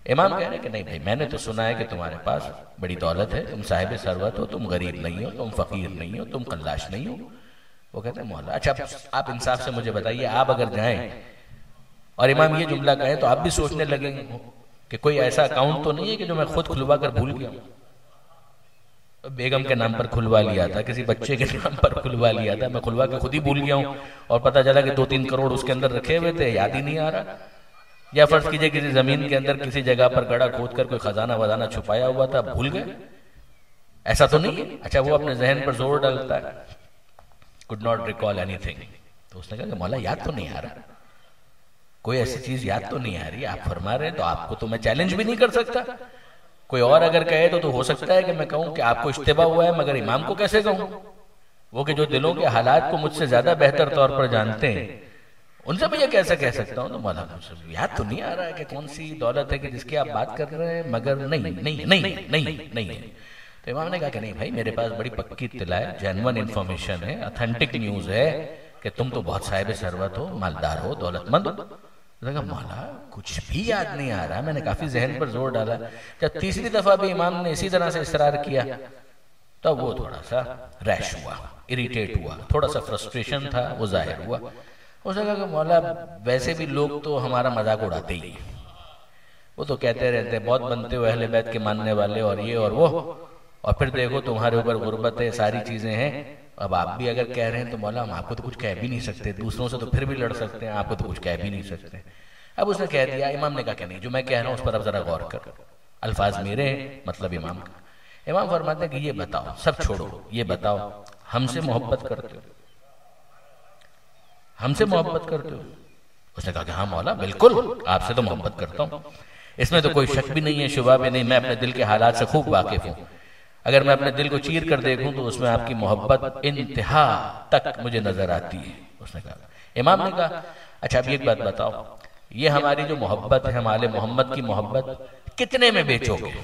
امام کہہ رہے کہ نہیں بھائی، میں نے تو سنا ہے کہ تمہارے پاس بڑی دولت ہے، تم صاحب ثروت ہو، تم غریب نہیں ہو، تم فقیر نہیں ہو، تم قلاش نہیں ہو۔ وہ کہتے ہیں مولا اچھا آپ انصاف سے مجھے بتائیے، آپ اگر جائیں اور امام یہ جملہ کہیں تو آپ بھی سوچنے لگیں گے کہ کوئی ایسا اکاؤنٹ تو نہیں ہے کہ جو میں خود کھلوا کر بھول گیا ہوں، بیگم کے نام پر کھلوا لیا تھا، کسی بچے کے نام پر کھلوا لیا تھا، میں کھلوا کے خود ہی بھول گیا ہوں اور پتہ چلا کہ دو تین کروڑ اس کے اندر رکھے ہوئے تھے، یاد ہی نہیں آ رہا۔ یا فرض کیجئے کسی زمین کے اندر کسی جگہ پر گڑھا کھود کر کوئی خزانہ وزانہ چھپایا ہوا تھا، بھول گئے، ایسا تو نہیں ہے۔ اچھا وہ اپنے ذہن پر زور ڈالتا ہے، could not recall anything، تو اس نے کہا کہ مولا یاد تو نہیں آ رہا، کوئی ایسی چیز یاد تو نہیں آ رہی، آپ فرما رہے ہیں تو آپ کو تو میں چیلنج بھی نہیں کر سکتا، کوئی اور اگر کہے تو تو ہو سکتا ہے کہ میں کہوں کہ آپ کو اشتباہ ہوا ہے، مگر امام کو کیسے کہوں؟ وہ کہ جو دلوں کے حالات کو مجھ سے زیادہ بہتر طور پر جانتے ہیں، ان سے میں یہ کیسے کہہ سکتا ہوں؟ تو مولا یاد تو نہیں آ رہا ہے کہ کون سی دولت ہے کہ جس کی آپ بات کر رہے ہیں، مگر نہیں نہیں نہیں نہیں نہیں۔ تو امام نے کہا کہ نہیں بھائی، میرے پاس بڑی پکی اطلاع ہے، جینوئن انفارمیشن ہے، اتھینٹک نیوز ہے کہ تم تو بہت صاحب ثروت ہو، مالدار ہو، دولت مند ہو۔ کہا مولا کچھ بھی یاد نہیں آ رہا، میں نے کافی ذہن پر زور ڈالا، جب تیسری دفعہ بھی امام نے اسی طرح سے اصرار کیا تب وہ تھوڑا سا ریش ہوا، اریٹیٹ ہوا، تھوڑا سا فرسٹریشن تھا وہ ظاہر ہوا۔ اس نے کہا کہ مولا ویسے بھی لوگ تو ہمارا مذاق اڑاتے ہی، وہ تو کہتے رہتے بہت بنتے ہو اہل بیت کے ماننے والے اور یہ اور وہ، اور پھر دیکھو تمہارے اوپر غربت ہے، ساری چیزیں ہیں، اب آپ بھی اگر کہہ رہے ہیں تو مولا ہم آپ کو تو کچھ کہہ بھی نہیں سکتے، دوسروں سے تو پھر بھی لڑ سکتے ہیں، آپ کو تو کچھ کہہ بھی نہیں سکتے۔ اب اس نے کہہ دیا، امام نے کہا کہ نہیں جو میں کہہ رہا ہوں اس پر اب ذرا غور کر، الفاظ میرے ہیں مطلب امام کا۔ امام فرماتے ہیں کہ یہ بتاؤ، سب چھوڑو، یہ بتاؤ ہم سے محبت کرتے ہو؟ ہم سے محبت کرتے ہو؟ اس نے کہا کہ ہاں مولا بالکل آپ سے تو محبت کرتا ہوں، اس میں تو کوئی شک بھی نہیں ہے، شبہ بھی نہیں، میں اپنے دل کے حالات سے خوب واقف ہوں، اگر میں اپنے دل کو چیر کر دیکھوں تو اس میں آپ کی محبت انتہا تک مجھے نظر آتی ہے۔ اس نے کہا، امام نے کہا اچھا اب ایک بات بتاؤ، یہ ہماری جو محبت ہے، ہم آل محمد کی محبت کتنے میں بیچو گے؟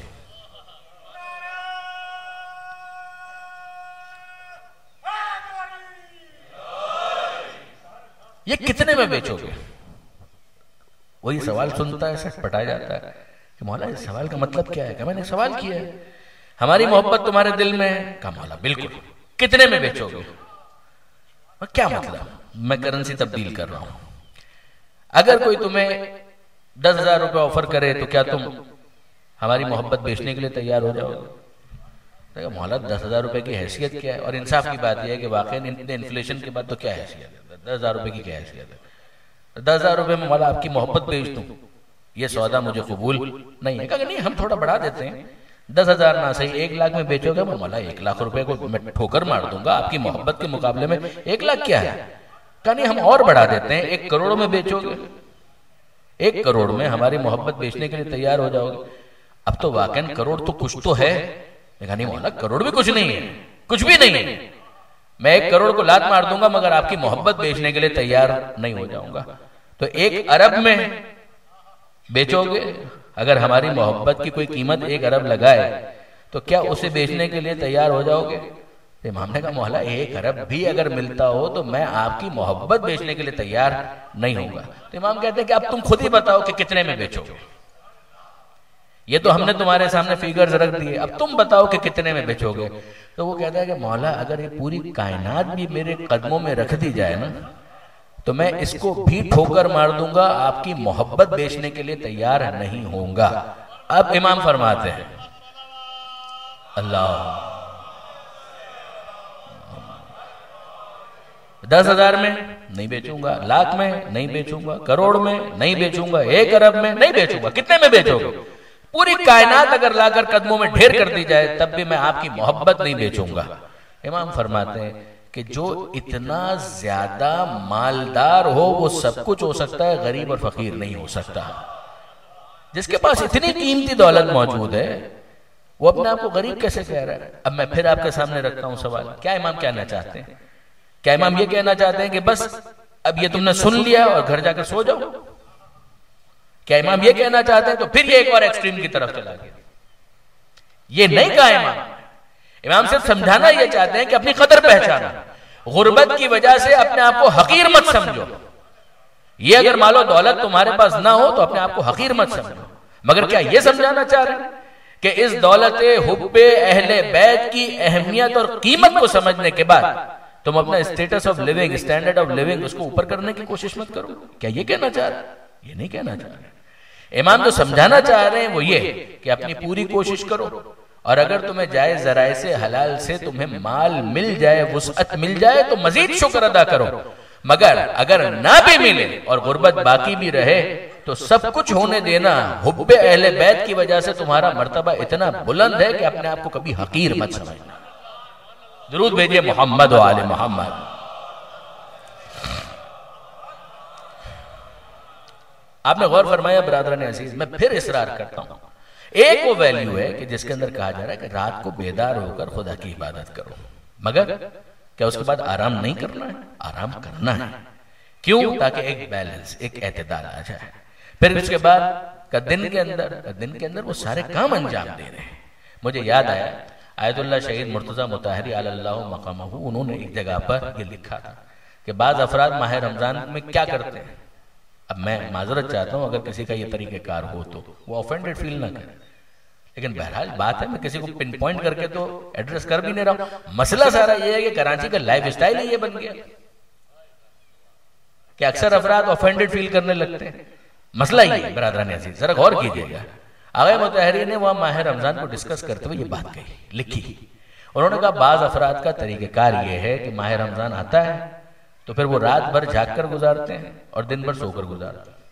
یہ کتنے میں بیچو گے؟ وہی سوال سنتا ہے، سٹ پٹا جاتا ہے کہ مولا اس سوال کا مطلب کیا ہے؟ کہ میں نے سوال کیا ہے، ہماری محبت تمہارے دل میں ہے؟ کہا مولا بالکل، کتنے میں بیچو گے؟ کیا مطلب؟ میں کرنسی تبدیل کر رہا ہوں، اگر کوئی تمہیں دس ہزار روپے آفر کرے تو کیا تم ہماری محبت بیچنے کے لیے تیار ہو جاؤ گے؟ مولا دس ہزار روپے کی حیثیت کیا ہے؟ اور انصاف کی بات یہ ہے کہ واقعی انفلیشن کے بعد تو کیا حیثیت ہے، دس ہزار روپے کی کیا حیثیت ہے؟ دس ہزار روپے میں مولا آپ کی محبت بیچ دوں، یہ سودا مجھے قبول نہیں ہے۔ کہا کہ نہیں ہم تھوڑا بڑھا دیتے ہیں، دس ہزار نہ صحیح ایک لاکھ میں بیچو گے؟ مولا ایک لاکھ روپے کو میں ٹھوکر مار دوں گا، آپ کی محبت کے مقابلے میں ایک لاکھ کیا ہے؟ کہا نہیں ہم اور بڑھا دیتے ہیں، ایک کروڑ میں بیچو گے؟ ایک کروڑ میں ہماری محبت بیچنے کے لیے تیار ہو جاؤ گے؟ اب تو واقعاً کروڑ تو کچھ تو ہے۔ کہا نہیں مولا کروڑ بھی کچھ نہیں ہے، کچھ بھی نہیں ہے، میں ایک کروڑ کو لات مار دوں گا مگر آپ کی محبت بیچنے کے لیے تیار نہیں ہو جاؤں گا۔ تو ایک ارب میں بیچو گے؟ اگر ہماری محبت کی کوئی قیمت ایک ارب لگائے تو کیا اسے بیچنے کے لیے تیار ہو جاؤ گے؟ تو امام نے کہا مولا ایک ارب بھی اگر ملتا ہو تو میں آپ کی محبت بیچنے کے لیے تیار نہیں ہوں گا۔ تو امام کہتے ہیں کہ اب تم خود ہی بتاؤ کہ کتنے میں بیچو گے، یہ تو ہم نے تمہارے سامنے فیگرز رکھ دیے، اب تم بتاؤ کہ کتنے میں بیچو گے۔ تو وہ کہتا ہے کہ مولا اگر یہ پوری کائنات بھی میرے قدموں میں رکھ دی جائے نا تو میں اس کو بھی ٹھوکر مار دوں گا، آپ کی محبت بیچنے کے لیے تیار نہیں ہوں گا۔ اب امام فرماتے ہیں اللہ، دس ہزار میں نہیں بیچوں گا، لاکھ میں نہیں بیچوں گا، کروڑ میں نہیں بیچوں گا، ایک ارب میں نہیں بیچوں گا، کتنے میں بیچو گے؟ پوری کائنات اگر لا کر قدموں میں ڈھیر کر دی جائے تب بھی میں آپ کی محبت نہیں بیچوں گا۔ امام فرماتے ہیں کہ جو اتنا زیادہ مالدار ہو وہ سب کچھ ہو سکتا ہے، غریب اور فقیر نہیں ہو سکتا۔ جس کے پاس اتنی قیمتی دولت موجود ہے وہ اپنے آپ کو غریب کیسے کہہ رہا ہے؟ اب میں پھر آپ کے سامنے رکھتا ہوں سوال، کیا امام کہنا چاہتے ہیں؟ کیا امام یہ کہنا چاہتے ہیں کہ بس اب یہ تم نے سن لیا اور گھر جا کر سو جاؤ؟ کیا امام یہ کہنا چاہتے ہیں؟ تو پھر یہ ایک اور ایکسٹریم کی طرف چلا گیا۔ یہ نہیں کہا امام، امام صرف سمجھانا یہ چاہتے ہیں کہ اپنی قدر پہچانا، غربت کی وجہ سے اپنے آپ کو حقیر مت سمجھو۔ یہ اگر مال و دولت تمہارے پاس نہ ہو تو اپنے آپ کو حقیر مت سمجھو، مگر کیا یہ سمجھانا چاہ رہے ہیں کہ اس دولت حب اہل بیت کی اہمیت اور قیمت کو سمجھنے کے بعد تم اپنا status of living, standard of living اس کو اوپر کرنے کی کوشش مت کرو؟ کیا یہ کہنا چاہ رہے ہیں؟ یہ نہیں کہنا چاہ رہے۔ امام جو سمجھانا چاہ رہے ہیں وہ یہ کہ اپنی پوری کوشش کرو، اور اگر تمہیں جائز ذرائع سے حلال سے تمہیں مال مل جائے، وسعت مل جائے تو مزید شکر ادا کرو، مگر اگر نہ بھی ملے اور غربت باقی بھی رہے تو سب کچھ ہونے دینا حب اہل بیت کی وجہ سے تمہارا مرتبہ اتنا بلند ہے کہ اپنے آپ کو کبھی حقیر مت سمجھنا۔ درود بھیجئے محمد و آل محمد۔ آپ نے غور فرمایا برادران عزیز، میں پھر اصرار کرتا ہوں، ایک وہ ویلیو ہے کہ جس کے اندر کہا جا رہا ہے کہ رات کو بیدار ہو کر خدا کی عبادت کرو، مگر کیا اس کے بعد آرام نہیں کرنا ہے؟ آرام کرنا ہے۔ کیوں؟ تاکہ ایک بیلنس، ایک اعتدال آ جائے۔ پھر اس کے بعد کا دن کے اندر دن کے اندر وہ سارے کام انجام دے رہے ہیں۔ مجھے یاد آیا آیت اللہ شہید مرتضی مطہری علی اللہ مقامہ، انہوں نے ایک جگہ پر یہ لکھا تھا کہ بعض افراد ماہ رمضان میں کیا کرتے ہیں۔ اب میں معذرت چاہتا ہوں اگر کسی کا یہ طریقہ کار ہو تو وہ آفینڈڈ فیل نہ کرے، لیکن بہرحال بات ہے، میں کسی کو پن پوائنٹ کر کے تو ایڈریس کر بھی نہیں رہا ہوں۔ مسئلہ سارا یہ ہے کہ کراچی کا لائف اسٹائل ہی یہ بن گیا کہ اکثر افراد آفینڈڈ فیل کرنے لگتے ہیں۔ مسئلہ یہ ہے برادران عزیز، ذرا غور کیجئے گا۔ آغا مطہری نے وہاں ماہ رمضان کو ڈسکس کرتے ہوئے یہ بات کہی، لکھی۔ انہوں نے کہا بعض افراد کا طریقہ کار یہ ہے کہ ماہ رمضان آتا ہے تو پھر وہ رات بھر جھاگ کر گزارتے ہیں اور دن بھر سو کر گزارتے ہیں۔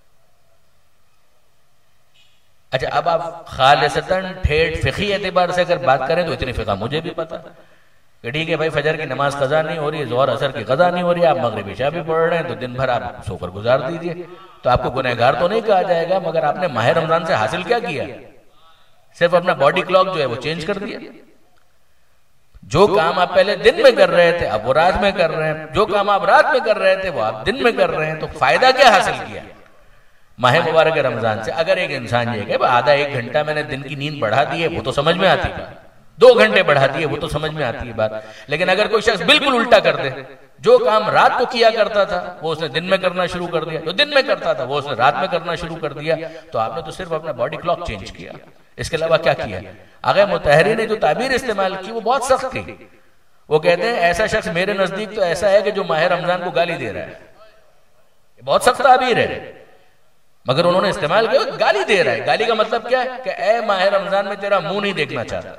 اچھا اب آپ خالصتاً ٹھیٹ فقہی اعتبار سے اگر بات کریں تو اتنی فقہ مجھے بھی پتا کہ ٹھیک ہے بھائی، فجر کی نماز قضا نہیں ہو رہی ہے، ظہر عصر کی قضا نہیں ہو رہی ہے، آپ مغرب عشاء بھی پڑھ رہے ہیں تو دن بھر آپ سو کر گزار دیجئے، تو آپ کو گنہگار تو نہیں کہا جائے گا، مگر آپ نے ماہ رمضان سے حاصل کیا کیا؟ صرف اپنا باڈی کلاک جو ہے وہ چینج کر دیا۔ جو کام آپ پہلے دن میں کر رہے تھے اب وہ رات میں کر رہے ہیں، جو کام آپ رات میں کر رہے تھے وہ آپ دن میں کر رہے ہیں، تو فائدہ کیا حاصل کیا ماہ مبارک رمضان سے؟ اگر ایک انسان یہ کہ آدھا ایک گھنٹہ میں نے دن کی نیند بڑھا دی ہے وہ تو سمجھ میں آتی ہے، دو گھنٹے بڑھا دیے وہ تو سمجھ میں آتی ہے بات، لیکن اگر کوئی شخص بالکل الٹا کر دے، جو کام رات کو کیا کرتا تھا وہ اس نے دن میں کرنا شروع کر دیا، جو دن میں کرتا تھا وہ اس نے رات میں کرنا شروع کر دیا، تو آپ نے تو صرف اپنا باڈی کلاک چینج کیا، اس کے علاوہ کیا کیا؟ آغا مطہری نے جو تعبیر استعمال کی وہ بہت سخت تھی۔ وہ کہتے ہیں ایسا شخص میرے نزدیک تو ایسا ہے کہ جو ماہ رمضان کو گالی دے رہا ہے۔ بہت سخت تعبیر ہے، مگر انہوں نے استعمال کیا، گالی دے رہا ہے۔ گالی کا مطلب کیا ہے کہ اے ماہ رمضان میں تیرا منہ نہیں دیکھنا چاہتا۔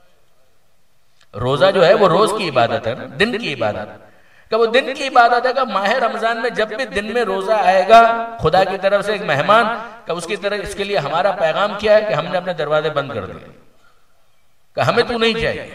روزہ جو ہے وہ روز کی عبادت ہے، دن کی عبادت کہ وہ دن کی عبادت ہے کہ ماہ رمضان میں جب بھی دن میں روزہ آئے گا خدا کی طرف سے ایک مہمان کہ اس کی طرف، اس کے لیے ہمارا پیغام کیا ہے کہ ہم نے اپنے دروازے بند کر دیے کہ ہمیں تو نہیں چاہیے،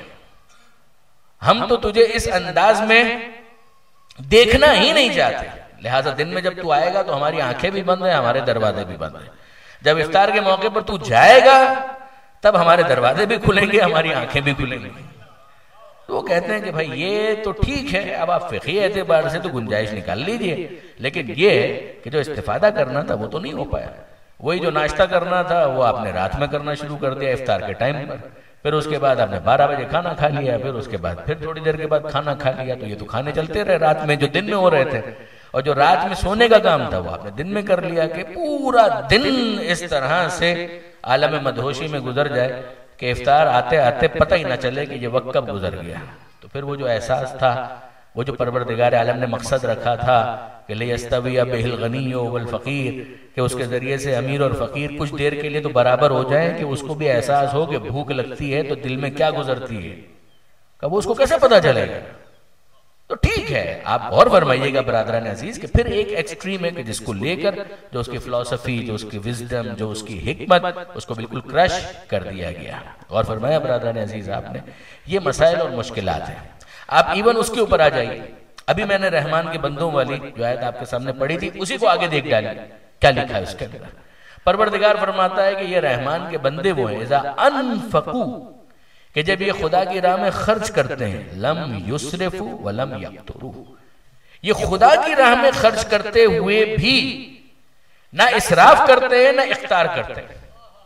ہم تو تجھے اس انداز میں دیکھنا ہی نہیں چاہتے، لہٰذا دن میں جب تو آئے گا تو ہماری آنکھیں بھی بند ہیں، ہمارے دروازے بھی بند ہیں، جب افطار کے موقع پر تو جائے گا تب ہمارے دروازے بھی کھلیں گے، ہماری آنکھیں بھی کھلیں گی۔ تو وہ کہتے ہیں کہ بھائی یہ تو ٹھیک ہے، اب آپ فقہی اعتبار سے تو گنجائش نکال لیجئے، لیکن یہ کہ جو استفادہ کرنا تھا وہ تو نہیں ہو پایا۔ وہی جو ناشتہ کرنا تھا وہ آپ نے رات میں کرنا شروع کر دیا افطار کے ٹائم پر، پھر اس کے بعد آپ نے بارہ بجے کھانا کھا لیا، پھر اس کے بعد پھر تھوڑی دیر کے بعد کھانا کھا لیا، تو یہ تو کھانے چلتے رہے رات میں جو دن میں ہو رہے تھے، اور جو رات میں سونے کا کام تھا وہ آپ نے دن میں کر لیا، کہ پورا دن اس طرح سے عالم مدہوشی میں گزر جائے کہ افطار آتے آتے پتہ ہی نہ چلے کہ یہ وقت کب گزر گیا۔ تو پھر وہ جو احساس تھا، وہ جو پروردگار عالم نے مقصد رکھا تھا کہ لِيَسْتَوِيَ بِهِ الْغَنِيُّ وَالْفَقِيرُ، کہ اس کے ذریعے سے امیر اور فقیر کچھ دیر کے لیے تو برابر ہو جائیں، کہ اس کو بھی احساس ہو کہ بھوک لگتی ہے تو دل میں کیا گزرتی ہے، کہ وہ اس کو کیسے پتہ چلے گا؟ تو ٹھیک ہے، آپ غور فرمائیے گا برادران عزیز کہ پھر ایک ایکسٹریم ہے کہ جس کو لے کر جو اس کی فلسفی، جو اس کی وزڈم، جو اس کی حکمت، اس کو بالکل کرش کر دیا گیا۔ غور فرمایا برادران عزیز آپ نے، یہ مسائل اور مشکلات ہیں۔ آپ ایون اس کے اوپر آ جائیے، ابھی میں نے رحمان کے بندوں والی جو آیت آپ کے سامنے پڑھی تھی اسی کو آگے دیکھ ڈالی، کیا لکھا ہے اس کے اندر؟ پروردگار فرماتا ہے کہ یہ رحمان کے بندے وہ ہیں اذا انفقوا، کہ جب یہ خدا کی راہ میں خرچ کرتے ہیں، لم یسرفوا ولم یقتروا، یہ خدا کی راہ میں خرچ کرتے ہوئے بھی نہ اسراف کرتے ہیں نہ اختار کرتے ہیں۔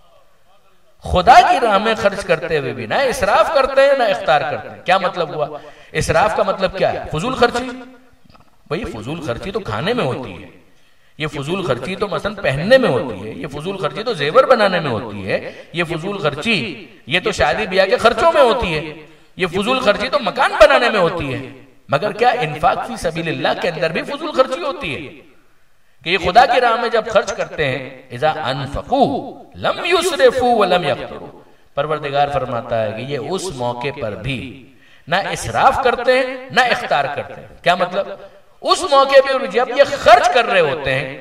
خدا کی راہ میں خرچ کرتے ہوئے بھی نہ اسراف کرتے ہیں نہ اختار کرتے ہیں۔ کیا مطلب ہوا؟ اسراف کا مطلب کیا ہے؟ فضول خرچی۔ بھئی فضول خرچی تو کھانے میں ہوتی ہے، یہ فضول خرچی تو مثلا پہننے میں ہوتی ہے، یہ فضول خرچی تو زیور بنانے میں ہوتی ہے، یہ فضول خرچی یہ تو شادی بیاہ کے خرچوں میں ہوتی ہے، یہ فضول خرچی تو مکان بنانے میں ہوتی ہے، مگر کیا انفاق فی سبیل اللہ کے اندر بھی فضول خرچی ہوتی ہے کہ یہ خدا کی راہ میں جب خرچ کرتے ہیں اذا انفقوا لم یسرفوا ولم یقتروا، پروردگار فرماتا ہے کہ یہ اس موقع پر بھی نہ اسراف کرتے ہیں نہ اختار کرتے ہیں۔ کیا مطلب؟ اس موقع پہ جب یہ خرچ کر رہے ہوتے ہیں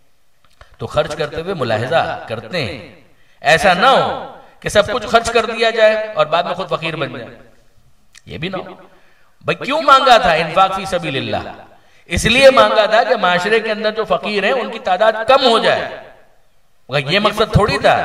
تو خرچ کرتے ہوئے ملاحظہ کرتے ہیں، ایسا نہ ہو کہ سب کچھ خرچ کر دیا جائے اور بعد میں خود فقیر بن جائے، یہ بھی نہ ہو۔ بھئی کیوں مانگا تھا انفاق فی سبیل اللہ؟ اس لیے مانگا تھا کہ معاشرے کے اندر جو فقیر ہیں ان کی تعداد کم ہو جائے، مگر یہ مقصد تھوڑی تھا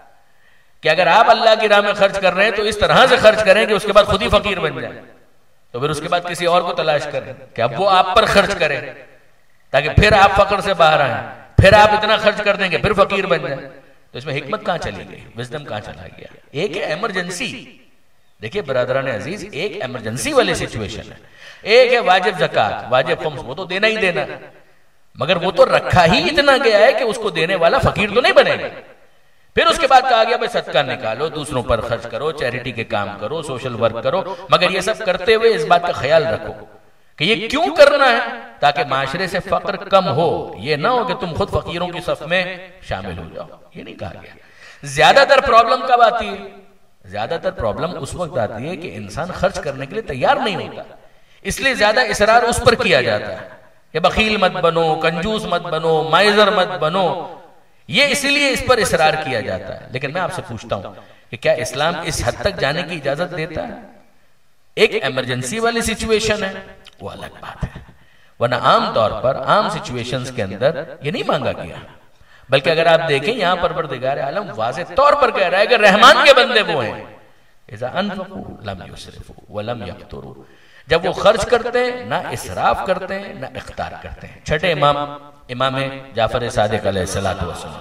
کہ اگر آپ اللہ کی راہ میں خرچ کر رہے ہیں تو اس طرح سے خرچ کریں کہ اس کے بعد خود ہی فقیر بن جائے، تو پھر اس کے بعد کسی اور کو تلاش کریں کہ اب وہ آپ پر خرچ کریں تاکہ پھر آپ فقر سے باہر آئیں، پھر آپ اتنا خرچ کر دیں کہ پھر فقیر بن جائیں۔ تو اس میں حکمت کہاں چلی گئی، وزڈم کہاں چلا گیا؟ ایک ہے ایمرجنسی، دیکھیے برادران عزیز، ایک ایمرجنسی والی سچویشن ہے، ایک ہے واجب زکات، واجب خمس، وہ تو دینا ہی دینا، مگر وہ تو رکھا ہی اتنا گیا ہے کہ اس کو دینے والا فقیر تو نہیں بنے گا۔ پھر اس کے بعد کہا گیا بھائی صدقہ نکالو، دوسروں پر خرچ کرو، چیریٹی کے کام کرو، سوشل ورک کرو، مگر یہ سب کرتے ہوئے اس بات کا خیال رکھو کہ یہ کیوں کرنا ہے؟ تاکہ معاشرے سے فقر کم ہو، یہ نہ ہو کہ تم خود فقیروں کی صف میں شامل ہو جاؤ، یہ نہیں کہا گیا۔ زیادہ تر پرابلم کب آتی ہے؟ زیادہ تر پرابلم اس وقت آتی ہے کہ انسان خرچ کرنے کے لیے تیار نہیں ہوتا، اس لیے زیادہ اصرار اس پر کیا جاتا ہے کہ بخیل مت بنو، کنجوس مت بنو، مائزر مت بنو، یہ اسی لیے اس پر اصرار کیا جاتا ہے۔ لیکن میں آپ سے پوچھتا ہوں کہ کیا اسلام اس حد تک جانے کی اجازت دیتا ہے؟ ایک ایمرجنسی والی سچویشن ہے وہ الگ بات ہے، ورنہ عام طور پر عام سچویشنز کے اندر یہ نہیں مانگا گیا، بلکہ اگر آپ دیکھیں یہاں پروردگار عالم واضح طور پر کہہ رہا ہے کہ رحمان کے بندے وہ ہیں اذا انفقوا لم یسرفوا ولم یقتروا، جب وہ خرچ کرتے ہیں نہ اسراف کرتے ہیں نہ اختار کرتے ہیں۔ چھٹے امام امام جعفر صادق علیہ السلام،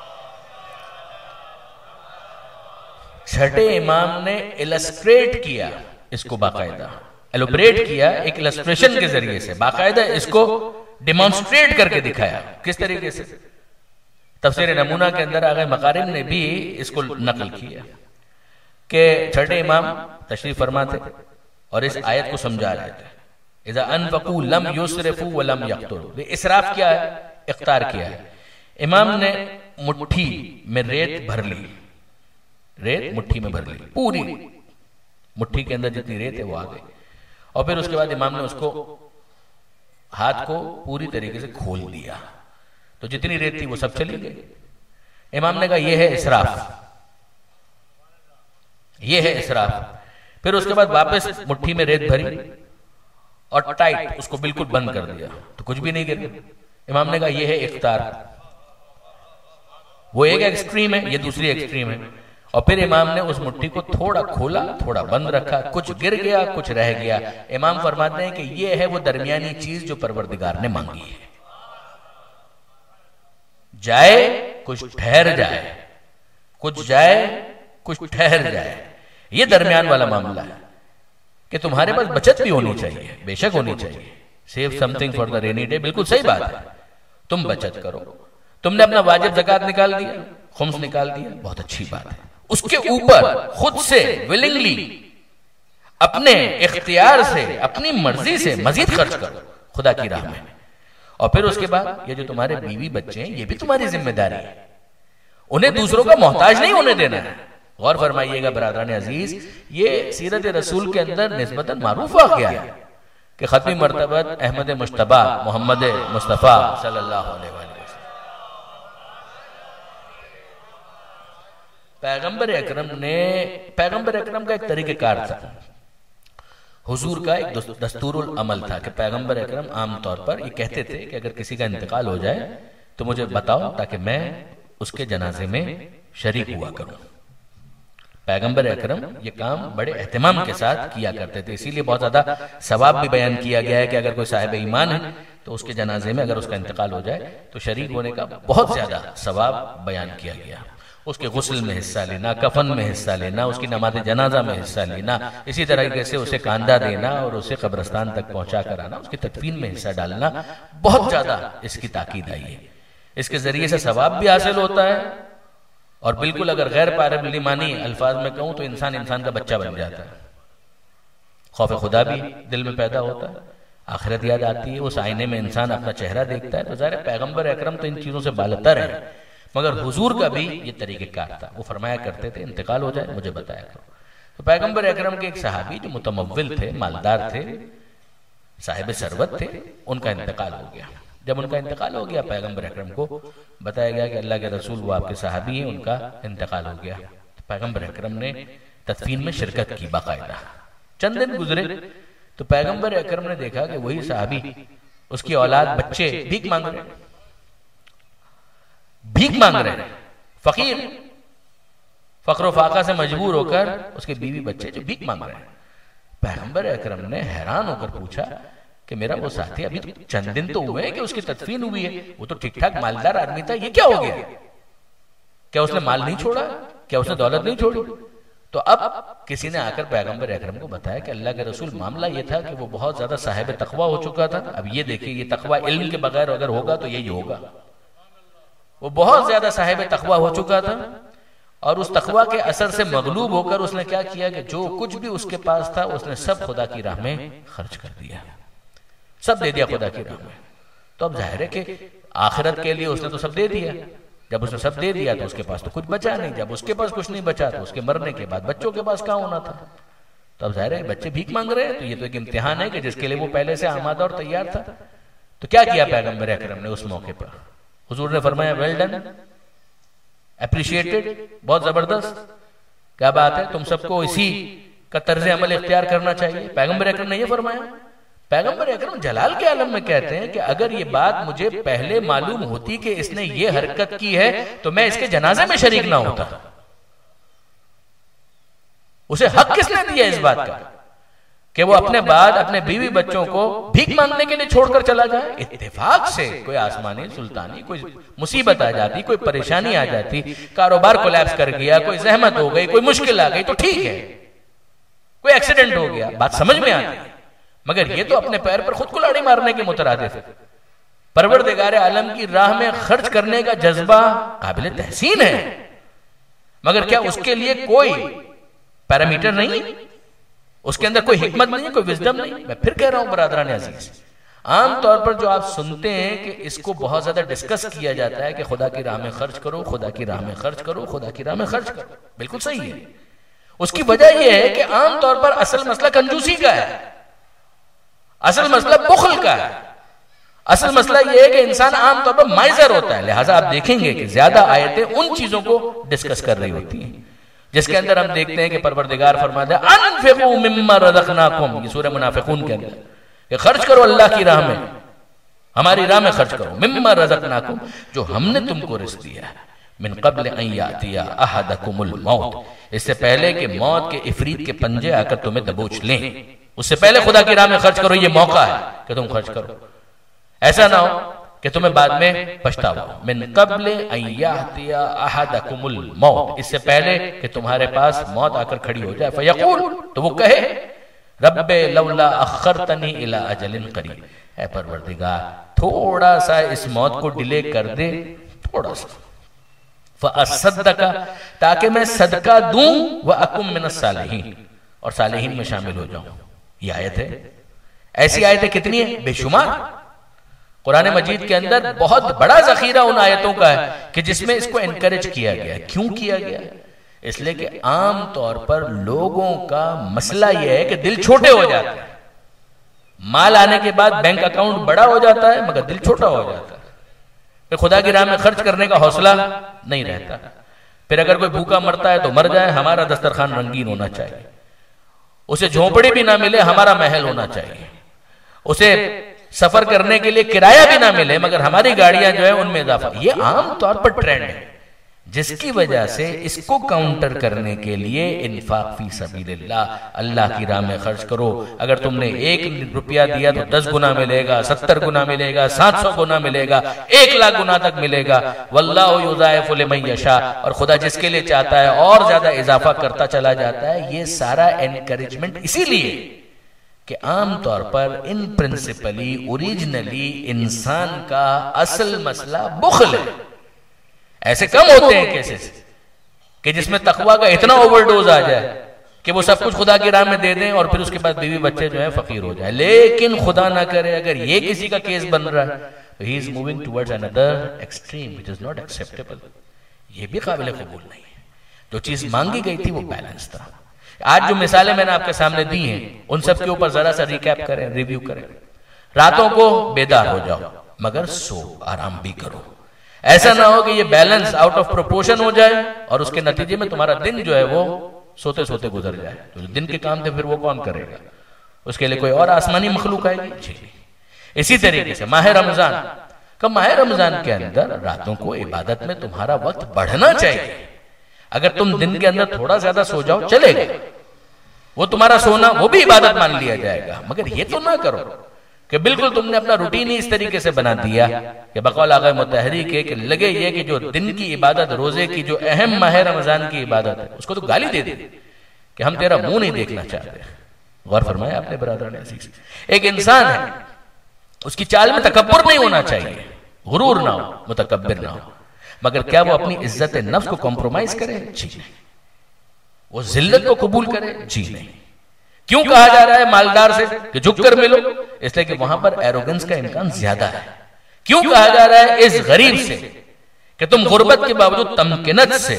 چھٹے امام نے السٹریٹ کیا اس کو، باقاعدہ ایلوبریٹ کیا ایک السٹریشن کے ذریعے سے، باقاعدہ اس کو ڈیمانسٹریٹ کر کے دکھایا۔ کس طریقے سے؟ تفسیر نمونہ کے اندر آغا مقارن نے بھی اس کو نقل کیا کہ چھٹے امام تشریف فرما تھے اور اس آیت کو سمجھا رہے تھے، اذا انفقوا لم یسرفوا ولم یقتروا، اسراف کیا ہے؟ اختار کیا ہے۔ امام نے مٹھی میں ریت بھر لی، ریت مٹھی میں بھر لی، پوری مٹھی کے اندر جتنی ریت ہے وہ آ گئی، اور پھر اس کے بعد امام نے اس کو ہاتھ کو پوری طریقے سے کھول دیا، تو جتنی ریت تھی وہ سب چلی گئی۔ امام نے کہا یہ ہے اسراف، یہ ہے اسراف۔ پھر اس کے بعد واپس مٹھی میں ریت بھری اور ٹائٹ اس کو بالکل بند کر دیا تو کچھ بھی نہیں گر گیا۔ امام نے کہا یہ ہے اختیار، وہ ایک ایکسٹریم ہے، یہ دوسری ایکسٹریم ہے، اور پھر امام نے اس مٹھی کو تھوڑا کھولا تھوڑا بند رکھا، کچھ گر گیا کچھ رہ گیا۔ امام فرماتے ہیں کہ یہ ہے وہ درمیانی چیز جو پروردگار نے مانگی ہے، جائے کچھ ٹھہر جائے، کچھ جائے کچھ ٹھہر جائے، یہ درمیان والا معاملہ ہے کہ تمہارے پاس بچت بھی ہونی چاہیے، بے شک ہونی چاہیے، save something for the rainy day, بالکل صحیح بات ہے، تم بچت کرو، تم نے اپنا واجب زکات نکال دیا، خمس نکال دیا، بہت اچھی بات ہے، اس کے اوپر خود سے ولنگلی اپنے اختیار سے اپنی مرضی سے مزید خرچ کرو خدا کی راہ میں، اور پھر اس کے بعد یہ جو تمہارے بیوی بچے ہیں یہ بھی تمہاری ذمہ داری ہے، انہیں دوسروں کا محتاج نہیں ہونے دینا ہے۔ غور فرمائیے گا برادران عزیز، یہ سیرت رسول کے اندر نسبتاً معروف واقعہ ہے کہ ختمی مرتبہ احمد مجتبی محمد مصطفیٰ صلی اللہ علیہ وسلم پیغمبر اکرم نے پیغمبر اکرم کا ایک طریقہ کار تھا، حضور کا ایک دستور العمل تھا کہ پیغمبر اکرم عام طور پر یہ کہتے تھے کہ اگر کسی کا انتقال ہو جائے تو مجھے بتاؤ تاکہ میں اس کے جنازے میں شریک ہوا کروں۔ پیغمبر اکرم یہ کام بڑے اہتمام کے ساتھ کیا کرتے تھے، اسی لیے بہت زیادہ ثواب بھی بیان کیا گیا ہے کہ اگر کوئی صاحب ایمان ہے تو اس کے جنازے میں اگر اس کا انتقال ہو جائے تو شریک ہونے کا بہت زیادہ ثواب بیان کیا گیا، اس کے غسل میں حصہ لینا، کفن میں حصہ لینا، اس کی نماز جنازہ میں حصہ لینا، اسی طرح سے اسے کاندھا دینا اور اسے قبرستان تک پہنچا کر آنا، اس کی تدفین میں حصہ ڈالنا، بہت زیادہ اس کی تاکید آئی ہے اس کے ذریعے سے ثواب بھی حاصل ہوتا ہے، اور بالکل اگر غیر پارلیمانی الفاظ میں کہوں تو انسان انسان کا بچہ بن جاتا ہے، خوف خدا بھی دل میں پیدا ہوتا ہے، آخرت یاد آتی ہے، اس آئینے میں انسان اپنا چہرہ دیکھتا ہے۔ تو ظاہر ہے پیغمبر اکرم تو ان چیزوں سے بالتر ہے، مگر حضور کا بھی یہ طریقہ کار تھا، وہ فرمایا کرتے تھے انتقال ہو جائے مجھے بتایا کرو۔ تو پیغمبر اکرم کے ایک صحابی جو متمول تھے، مالدار تھے، صاحب ثروت تھے، ان کا انتقال ہو گیا۔ جب ان کا انتقال ہو گیا پیغمبر اکرم کو بتایا گیا کہ اللہ کے رسول وہ آپ کے صحابی ہیں، ان کا انتقال ہو گیا۔ پیغمبر اکرم نے تدفین میں شرکت کی باقاعدہ۔ چند دن گزرے تو پیغمبر اکرم نے دیکھا کہ وہی صحابی، اس کی اولاد، بچے بھیک مانگ رہے ہیں، بھیک مانگ رہے ہیں، فقیر، فقر و فاقہ سے مجبور ہو کر اس کے بیوی بچے جو بھیک مانگ رہے ہیں۔ پیغمبر اکرم نے حیران ہو کر پوچھا کہ میرا وہ ساتھی ابھی چند دن تو ہوئے ہیں کہ اس کی تدفین ہوئی ہے، وہ تو ٹھیک ٹھاک مالدار آدمی تھا، یہ کیا ہو گیا؟ کیا اس نے مال نہیں چھوڑا؟ کیا اس نے دولت نہیں چھوڑی؟ تو اب کسی نے آ کر پیغمبر اکرم کو بتایا کہ اللہ کے رسول معاملہ یہ تھا کہ وہ بہت زیادہ صاحب تقویٰ ہو چکا تھا۔ اب یہ دیکھیں، یہ تقویٰ علم کے بغیر اگر ہوگا تو یہی ہوگا، وہ بہت زیادہ صاحب تقویٰ ہو چکا تھا، اور اس تقویٰ کے اثر سے مغلوب ہو کر اس نے کیا کیا کہ جو کچھ بھی اس کے پاس تھا اس نے سب خدا کی راہ میں خرچ کر دیا، سب دے دیا خدا کی راہ میں۔ تو اب ظاہر ہے کہ آخرت کے لیے اس نے تو سب دے دیا، جب اس نے سب دے دیا تو اس کے پاس تو کچھ بچا نہیں، جب اس کے پاس کچھ نہیں بچا تو اس کے مرنے کے بعد بچوں کے پاس کہاں ہونا تھا؟ تو اب ظاہر ہے بچے بھیک مانگ رہے ہیں، تو یہ تو ایک امتحان ہے کہ جس کے لیے وہ پہلے سے آمادہ اور تیار تھا۔ تو کیا کیا پیغمبر اکرم نے اس موقع پر؟ حضور نے فرمایا ویل ڈن، اپریشیٹڈ، بہت زبردست، کیا بات ہے، تم سب کو اسی کا طرز عمل اختیار کرنا چاہیے۔ پیغمبر اکرم نے یہ فرمایا۔ پیغمبر اکرم جلال کے عالم میں کہتے ہیں کہ اگر یہ بات مجھے پہلے معلوم ہوتی کہ اس نے یہ حرکت کی ہے تو میں اس کے جنازے میں شریک نہ ہوتا۔ اسے حق کس نے دیا اس بات کا کہ وہ اپنے بعد اپنے بیوی بچوں کو بھیک مانگنے کے لیے چھوڑ کر چلا جائے؟ اتفاق سے کوئی آسمانی سلطانی کوئی مصیبت آ جاتی، کوئی پریشانی آ جاتی، کاروبار کولیپس کر گیا، کوئی زحمت ہو گئی، کوئی مشکل آ گئی تو ٹھیک ہے، کوئی ایکسیڈنٹ ہو گیا، بات سمجھ میں آتی ہے، مگر یہ تو اپنے پیر پر خود کلاڑی مارنے کے مترادف ہے۔ پروردگار عالم کی راہ میں خرچ کرنے کا جذبہ قابل تحسین ہے، مگر کیا اس کے لیے کوئی پیرامیٹر نہیں، اس کے اندر کوئی حکمت نہیں ہے، کوئی وزڈم نہیں؟ میں پھر کہہ رہا ہوں برادران عزیز، عام طور پر جو آپ سنتے ہیں کہ اس کو بہت زیادہ ڈسکس کیا جاتا ہے کہ خدا کی راہ میں خرچ کرو، خدا کی راہ میں خرچ کرو، خدا کی راہ میں خرچ کرو، بالکل صحیح ہے۔ اس کی وجہ یہ ہے کہ عام طور پر اصل مسئلہ کنجوسی کا ہے، اصل مسئلہ بخل کا ہے، اصل مسئلہ یہ ہے کہ انسان عام طور پر مائزر ہوتا ہے۔ لہٰذا آپ دیکھیں گے کہ زیادہ آیتیں ان چیزوں کو ڈسکس کر رہی ہوتی ہیں جس کے اندر ہم دیکھتے ہیں کہ پروردگار فرماتا ہے انفقوا مما رزقناکم، یہ سورہ منافقون کے اندر، کہ خرچ کرو اللہ کی راہ میں، ہماری راہ میں خرچ کرو، مما رزقناکم، جو ہم نے تم کو رزق دیا ہے، من قبل ان یاتی احدکم الموت، اس سے پہلے کہ موت کے عفریت کے پنجے آ کر تمہیں دبوچ لیں، اس سے پہلے خدا کی راہ میں خرچ کرو، یہ موقع ہے کہ تم خرچ کرو، ایسا نہ ہو کہ تمہیں بعد میں پچھتاوا۔ من قبل ان یاتی احدکم الموت، اس سے پہلے کہ تمہارے پاس موت آ کر کھڑی ہو جائے، فیقول، تو وہ کہے رب لولا اخرتنی الی اجل قریب، اے پروردگار تھوڑا سا اس موت کو ڈیلے کر دے، تھوڑا سا، فاصدق، تاکہ میں صدقہ دوں، واکم من الصالحین، اور صالحین میں شامل ہو جاؤں۔ یہ آیت ہے، ایسی آیتیں کتنی ہیں؟ بے شمار۔ قرآن مجید کے اندر بہت بڑا ذخیرہ ان آیتوں کا ہے کہ جس میں اس کو انکریج کیا گیا ہے۔ کیوں کیا گیا ہے؟ اس لیے کہ عام طور پر لوگوں کا مسئلہ یہ ہے کہ دل چھوٹے ہو جاتے ہیں، مال آنے کے بعد بینک اکاؤنٹ بڑا ہو جاتا ہے مگر دل چھوٹا ہو جاتا ہے، پھر خدا کی راہ میں خرچ کرنے کا حوصلہ نہیں رہتا، پھر اگر کوئی بھوکا مرتا ہے تو مر جائے، ہمارا دسترخوان رنگین ہونا چاہیے، اسے جھونپڑی بھی نہ ملے، ہمارا محل ہونا چاہیے، اسے سفر کرنے کے لیے کرایہ بھی نہ ملے مگر ہماری گاڑیاں جو ہیں ان میں اضافہ۔ یہ عام طور پر ٹرینڈ ہے، جس کی وجہ سے اس کو کاؤنٹر کرنے کے لیے انفاق فی سبیل اللہ، اللہ کی راہ میں خرچ کرو۔ اگر تم نے ایک روپیہ دیا تو دس گنا ملے گا، ستر گنا ملے گا، سات سو گنا ملے گا، ایک لاکھ گنا تک ملے گا۔ واللہ یضاعف لمن یشاء، اور خدا جس کے لیے چاہتا ہے اور زیادہ اضافہ کرتا چلا جاتا ہے۔ یہ سارا انکریجمنٹ اسی لیے کہ کہ عام طور پر ان پرنسپلی اوریجنلی انسان کا اصل مسئلہ بخل ہے. ایسے کم ہوتے ہیں کیسز کہ جس میں تقویٰ کا اتنا اوور ڈوز آ جائے کہ وہ سب کچھ خدا کی راہ میں دے دیں اور پھر اس کے بعد بیوی بچے جو ہیں فقیر ہو جائے. لیکن خدا نہ کرے اگر یہ کسی کا کیس بن رہا ہے تو he is moving towards another extreme which is not acceptable. یہ بھی قابل قبول نہیں ہے. جو چیز مانگی گئی تھی وہ بیلنس تھا. آج جو مثالیں میں نے آپ کے سامنے دی ہیں ان سب کے اوپر ذرا سا ریکیپ کریں, ریویو کریں. راتوں کو بیدار ہو جاؤ مگر سو آرام بھی کرو. ایسا نہ ہو کہ یہ بیلنس آؤٹ آف پروپورشن ہو جائے اور اس کے نتیجے میں تمہارا دن جو ہے وہ سوتے سوتے گزر جائے. تو دن کے کام تھے پھر وہ کون کرے گا؟ اس کے لیے کوئی اور آسمانی مخلوق آئے گی. جی اسی طریقے سے ماہ رمضان کہ ماہ رمضان کے اندر راتوں کو عبادت میں تمہارا وقت بڑھنا چاہیے. اگر تم دن کے اندر تھوڑا زیادہ سو جاؤ چلے گا, وہ تمہارا سونا وہ بھی عبادت مان لیا جائے گا. مگر یہ تو نہ کرو کہ بالکل تم نے اپنا روٹین ہی اس طریقے سے بنا دیا کہ بقول آغا متحری کے کہ لگے یہ کہ جو دن کی عبادت, روزے کی جو اہم ماہ رمضان کی عبادت ہے اس کو تو گالی دے دے کہ ہم تیرا منہ نہیں دیکھنا چاہتے. غور فرمایا آپ نے برادران عزیز, ایک انسان ہے اس کی چال میں تکبر نہیں ہونا چاہیے, غرور نہ ہو, متکبر نہ ہو. مگر کیا وہ اپنی عزت نفس کو کمپرومائز کرے؟ جی نہیں. وہ ذلت کو قبول کرے؟ جی نہیں. کیوں کہا جا رہا ہے مالدار سے کہ جھک کر ملو؟ اس لیے کہ وہاں پر ایروگنس کا امکان زیادہ ہے. کیوں کہا جا رہا ہے اس غریب سے کہ تم غربت کے باوجود تمکنت سے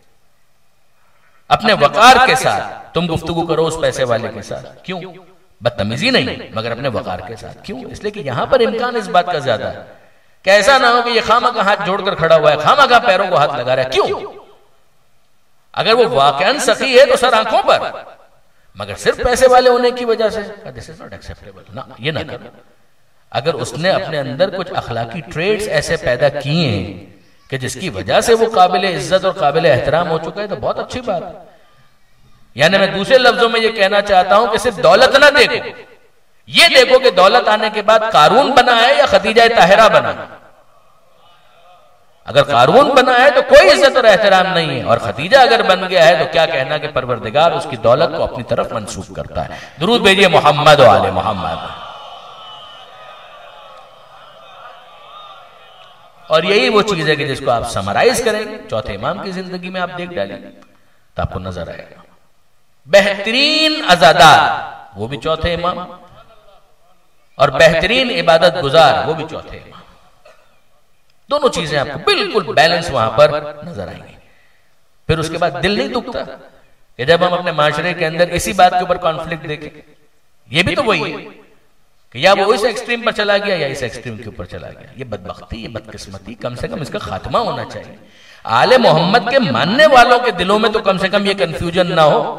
اپنے وقار کے ساتھ تم گفتگو کرو اس پیسے والے کے ساتھ؟ کیوں؟ بدتمیزی نہیں مگر اپنے وقار کے ساتھ. کیوں؟ اس لیے کہ یہاں پر امکان اس بات کا زیادہ ہے کہ ایسا نہ ہو کہ یہ خامہ کا ہاتھ جوڑ کر کھڑا ہوا ہے, خامہ کا پیروں کو ہاتھ لگا رہا ہے. کیوں؟ اگر وہ واقعاً سخی ہے تو سر آنکھوں پر, مگر صرف پیسے والے ہونے کی وجہ سے this is not acceptable. نہ یہ نہ کرو. اگر اس نے اپنے اندر کچھ اخلاقی ٹریٹس ایسے پیدا کیے ہیں کہ جس کی وجہ سے وہ قابل عزت اور قابل احترام ہو چکا ہے تو بہت اچھی بات ہے. یعنی میں دوسرے لفظوں میں یہ کہنا چاہتا ہوں کہ صرف دولت نہ دیکھو, یہ دیکھو کہ دولت آنے کے بعد قارون بنا ہے یا خدیجہ طاہرہ بنا ہے. اگر قارون بنا ہے تو کوئی عزت اور احترام نہیں ہے, اور خدیجہ اگر بن گیا ہے تو کیا کہنا کہ پروردگار اس کی دولت کو اپنی طرف منسوخ کرتا ہے. درود بھیجئے محمد و آل محمد. اور یہی وہ چیز ہے کہ جس کو آپ سمرائز کریں گے چوتھے امام کی زندگی میں آپ دیکھ ڈالیں گے تو آپ کو نظر آئے گا. بہترین عزادار وہ بھی چوتھے امام, اور بہترین عبادت گزار وہ بھی چوتھے امام. دونوں چیزیں آپ کو بالکل بیلنس وہاں پر نظر آئیں گی. پھر اس کے بعد دل نہیں دکھتا کہ جب ہم اپنے معاشرے کے اندر اسی بات کے اوپر کانفلکٹ دیکھیں. یہ بھی تو وہی ہے کہ یا وہ اس ایکسٹریم پر چلا گیا یا اس ایکسٹریم کے اوپر چلا گیا. یہ بدبختی, یہ بدقسمتی, کم سے کم اس کا خاتمہ ہونا چاہیے. آل محمد کے ماننے والوں کے دلوں میں تو کم سے کم یہ کنفیوژن نہ ہو.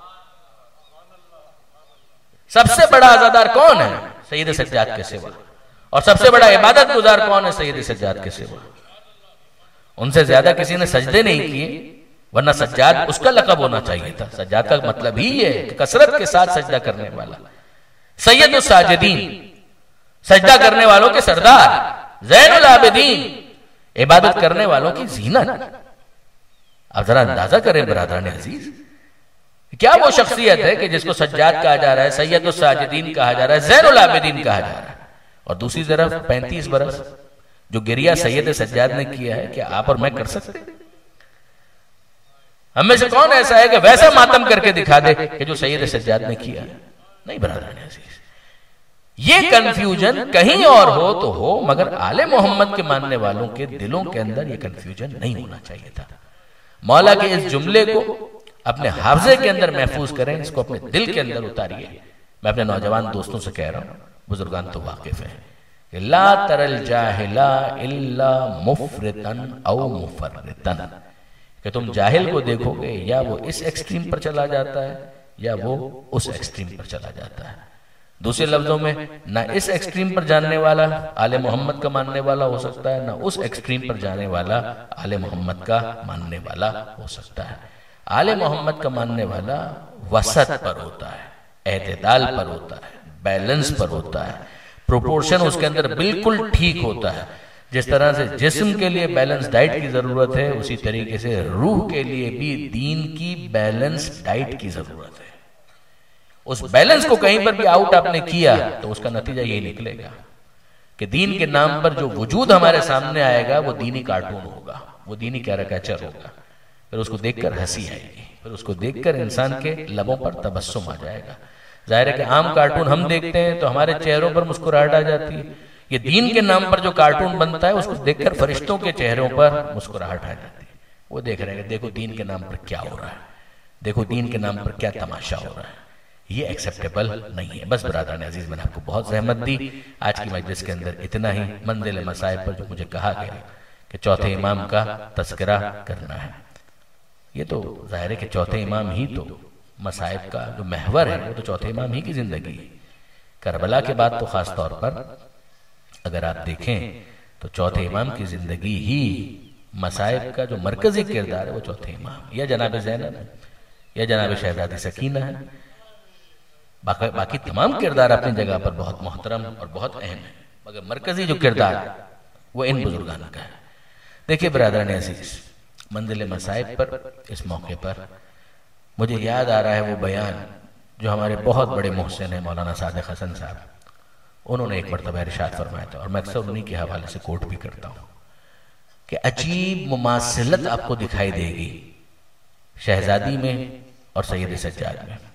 سب سے بڑا عزادار کون ہے؟ سید سجاد کے سوا. اور سب سے بڑا عبادت گزار کون ہے؟ سید سجاد کے سوا. ان سے زیادہ کسی نے سجدے نہیں کیے, ورنہ سجاد اس کا لقب ہونا چاہیے تھا. سجاد کا مطلب ہی ہے کہ کثرت کے ساتھ سجدہ کرنے والا, سید الساجدین, سجدہ کرنے والوں کے سردار, زین العابدین, عبادت کرنے والوں کی زینت. آپ ذرا اندازہ کریں برادران عزیز, کیا وہ شخصیت ہے کہ جس کو سجاد کہا جا رہا ہے, سید الساجدین کہا جا رہا ہے, زین العابدین کہا جا رہا ہے, اور دوسری طرف پینتیس برس جو گریہ سید سجاد نے کیا ہے, کیا آپ اور میں کر سکتے؟ ہم میں سے کون ایسا ہے کہ ویسا ماتم کر کے دکھا دے کہ جو سید سجاد نے کیا ہے؟ نہیں برادران عزیز. یہ کنفیوژن کہیں اور ہو تو ہو, مگر آل محمد کے ماننے والوں کے دلوں کے اندر یہ کنفیوژن نہیں ہونا چاہیے تھا. مولا کے اس جملے کو اپنے حافظے کے اندر محفوظ کریں, اس کو اپنے دل کے اندر اتاریے. میں اپنے نوجوان دوستوں سے کہہ رہا ہوں, بزرگان تو واقف ہیں, کہ لا تر الجاہل الا مفرطن او مفرطن, کہ تم جاہل کو دیکھو گے یا وہ اس ایکسٹریم پر چلا جاتا ہے یا وہ اس ایکسٹریم پر چلا جاتا ہے. دوسرے لفظوں میں نہ اس ایکسٹریم پر جاننے والا آل محمد کا ماننے والا ہو سکتا ہے, نہ اس ایکسٹریم پر جانے والا آل محمد کا ماننے والا ہو سکتا ہے. آل محمد کا ماننے والا وسط پر ہوتا ہے, اعتدال پر ہوتا ہے, بیلنس پر ہوتا ہے, پروپورشن اس کے اندر بالکل ٹھیک ہوتا ہے. جس طرح سے جسم کے لیے بیلنس ڈائٹ کی ضرورت ہے, اسی طریقے سے روح کے لیے بھی دین کی بیلنس ڈائٹ کی ضرورت ہے. اس بیلنس کو کہیں پر بھی آؤٹ آپ نے کیا تو اس کا نتیجہ یہی نکلے گا کہ دین کے نام پر جو وجود ہمارے سامنے آئے گا وہ دینی کارٹون ہوگا، وہ دینی کیریکیچر ہوگا، پھر اس کو دیکھ کر ہنسی آئے گی، پھر اس کو دیکھ کر انسان کے لبوں پر تبسم آ جائے گا۔ ظاہر ہے کہ عام کارٹون ہم دیکھتے ہیں تو ہمارے چہروں پر مسکراہٹ آ جاتی ہے، یہ دین کے نام پر جو کارٹون بنتا ہے اس کو دیکھ کر فرشتوں کے چہروں پر مسکراہٹ آ جاتی ہے، وہ دیکھ رہے ہیں کہ دیکھو دین کے نام پر کیا ہو رہا ہے، دیکھو دین کے نام پر کیا تماشا ہو رہا ہے۔ یہ ایکسیپٹیبل نہیں ہے۔ بس برادران عزیز، میں نے آپ کو بہت زحمت دی، آج کی مجلس کے اندر اتنا ہی۔ منزل مصائب پر جو مجھے کہا گیا کہ چوتھے امام کا تذکرہ کرنا ہے، یہ تو ظاہر ہے کہ چوتھے امام ہی تو مصائب کا جو محور ہے وہ تو چوتھے امام ہی کی زندگی ہے۔ کربلا کے بعد تو خاص طور پر اگر آپ دیکھیں تو چوتھے امام کی زندگی ہی مصائب کا جو مرکزی کردار ہے وہ چوتھے امام یا جناب زینب ہے یا جناب شہزادی سکینہ ہے۔ باقی باقی تمام کردار اپنی جگہ پر بہت محترم اور بہت اہم ہے، مگر مرکزی جو کردار ہے وہ ان بزرگان کا ہے۔ دیکھیے برادران عزیز، منزل مصائب پر اس موقع پر مجھے یاد آ رہا ہے وہ بیان جو ہمارے بہت بڑے محسن ہیں مولانا صادق حسن صاحب، انہوں نے ایک مرتبہ ارشاد فرمایا تھا، اور میں اکثر انہی کے حوالے سے کوٹ بھی کرتا ہوں کہ عجیب مماثلت آپ کو دکھائی دے گی شہزادی میں اور سید سجاد میں،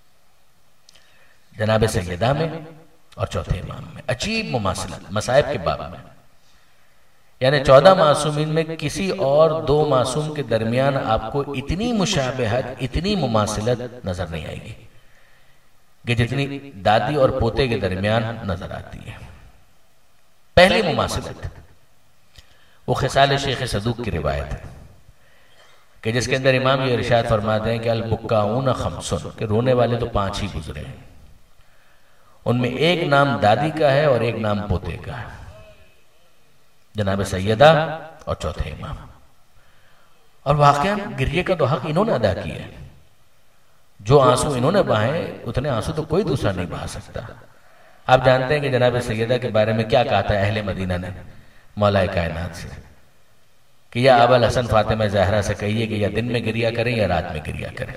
جناب سیدہ میں اور چوتھے امام میں، عجیب مماثلت مصائب کے باب میں۔ یعنی چودہ معصومین میں کسی اور دو معصوم کے درمیان آپ کو اتنی مشابہت، اتنی مماثلت نظر نہیں آئے گی کہ جتنی دادی اور پوتے کے درمیان نظر آتی ہے۔ پہلی مماثلت وہ خصال شیخ صدوق کی روایت ہے کہ جس کے اندر امام یہ ارشاد فرماتے ہیں کہ البکاؤن خمسن، کہ رونے والے تو پانچ ہی گزرے ہیں، ان میں ایک نام دادی کا ہے اور ایک نام پوتے کا ہے، جناب سیدہ اور چوتھے امام۔ اور واقعا گریے کا تو حق انہوں نے ادا کیا ہے، جو آنسو انہوں نے بہائے اتنے آنسو تو کوئی دوسرا نہیں بہا سکتا۔ آپ جانتے ہیں کہ جناب سیدہ کے بارے میں کیا کہا تھا اہل مدینہ نے مولا کائنات سے کہ یا ابا الحسن فاطمہ زہرا سے کہیے کہ یا دن میں گریا کریں یا رات میں گریا کریں،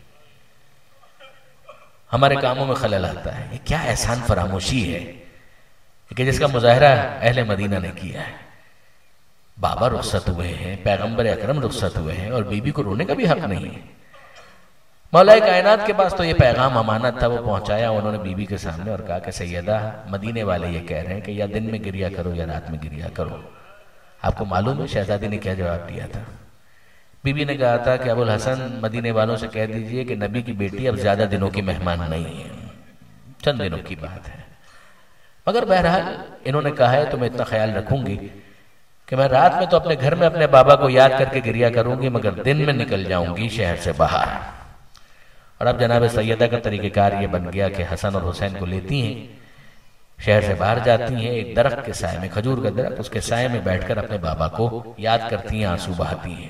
ہمارے کاموں میں خلل آتا ہے۔ یہ کیا احسان فراموشی ہے کہ جس کا مظاہرہ اہل مدینہ نے کیا ہے۔ بابا رخصت ہوئے ہیں، پیغمبر اکرم رخصت ہوئے ہیں، اور بی بی کو رونے کا بھی حق نہیں ہے۔ مولا کائنات کے پاس تو یہ پیغام امانت تھا، وہ پہنچایا انہوں نے بی بی کے سامنے اور کہا کہ سیدہ مدینے والے یہ کہہ رہے ہیں کہ یا دن میں گریا کرو یا رات میں گریا کرو۔ آپ کو معلوم ہے شہزادی نے کیا جواب دیا تھا؟ بی بی نے کہا تھا کہ ابو الحسن مدینے والوں سے کہہ دیجئے کہ نبی کی بیٹی اب زیادہ دنوں کی مہمان نہیں ہے، چند دنوں کی بات ہے۔ مگر بہرحال انہوں نے کہا ہے تو میں اتنا خیال رکھوں گی کہ میں رات میں تو اپنے گھر میں اپنے بابا کو یاد کر کے گریا کروں گی، مگر دن میں نکل جاؤں گی شہر سے باہر۔ اور اب جناب سیدہ کا طریقہ کار یہ بن گیا کہ حسن اور حسین کو لیتی ہیں، شہر سے باہر جاتی ہیں، ایک درخت کے سائے میں، کھجور کا درخت، اس کے سائے میں بیٹھ کر اپنے بابا کو یاد کرتی ہیں، آنسو بہاتی ہیں۔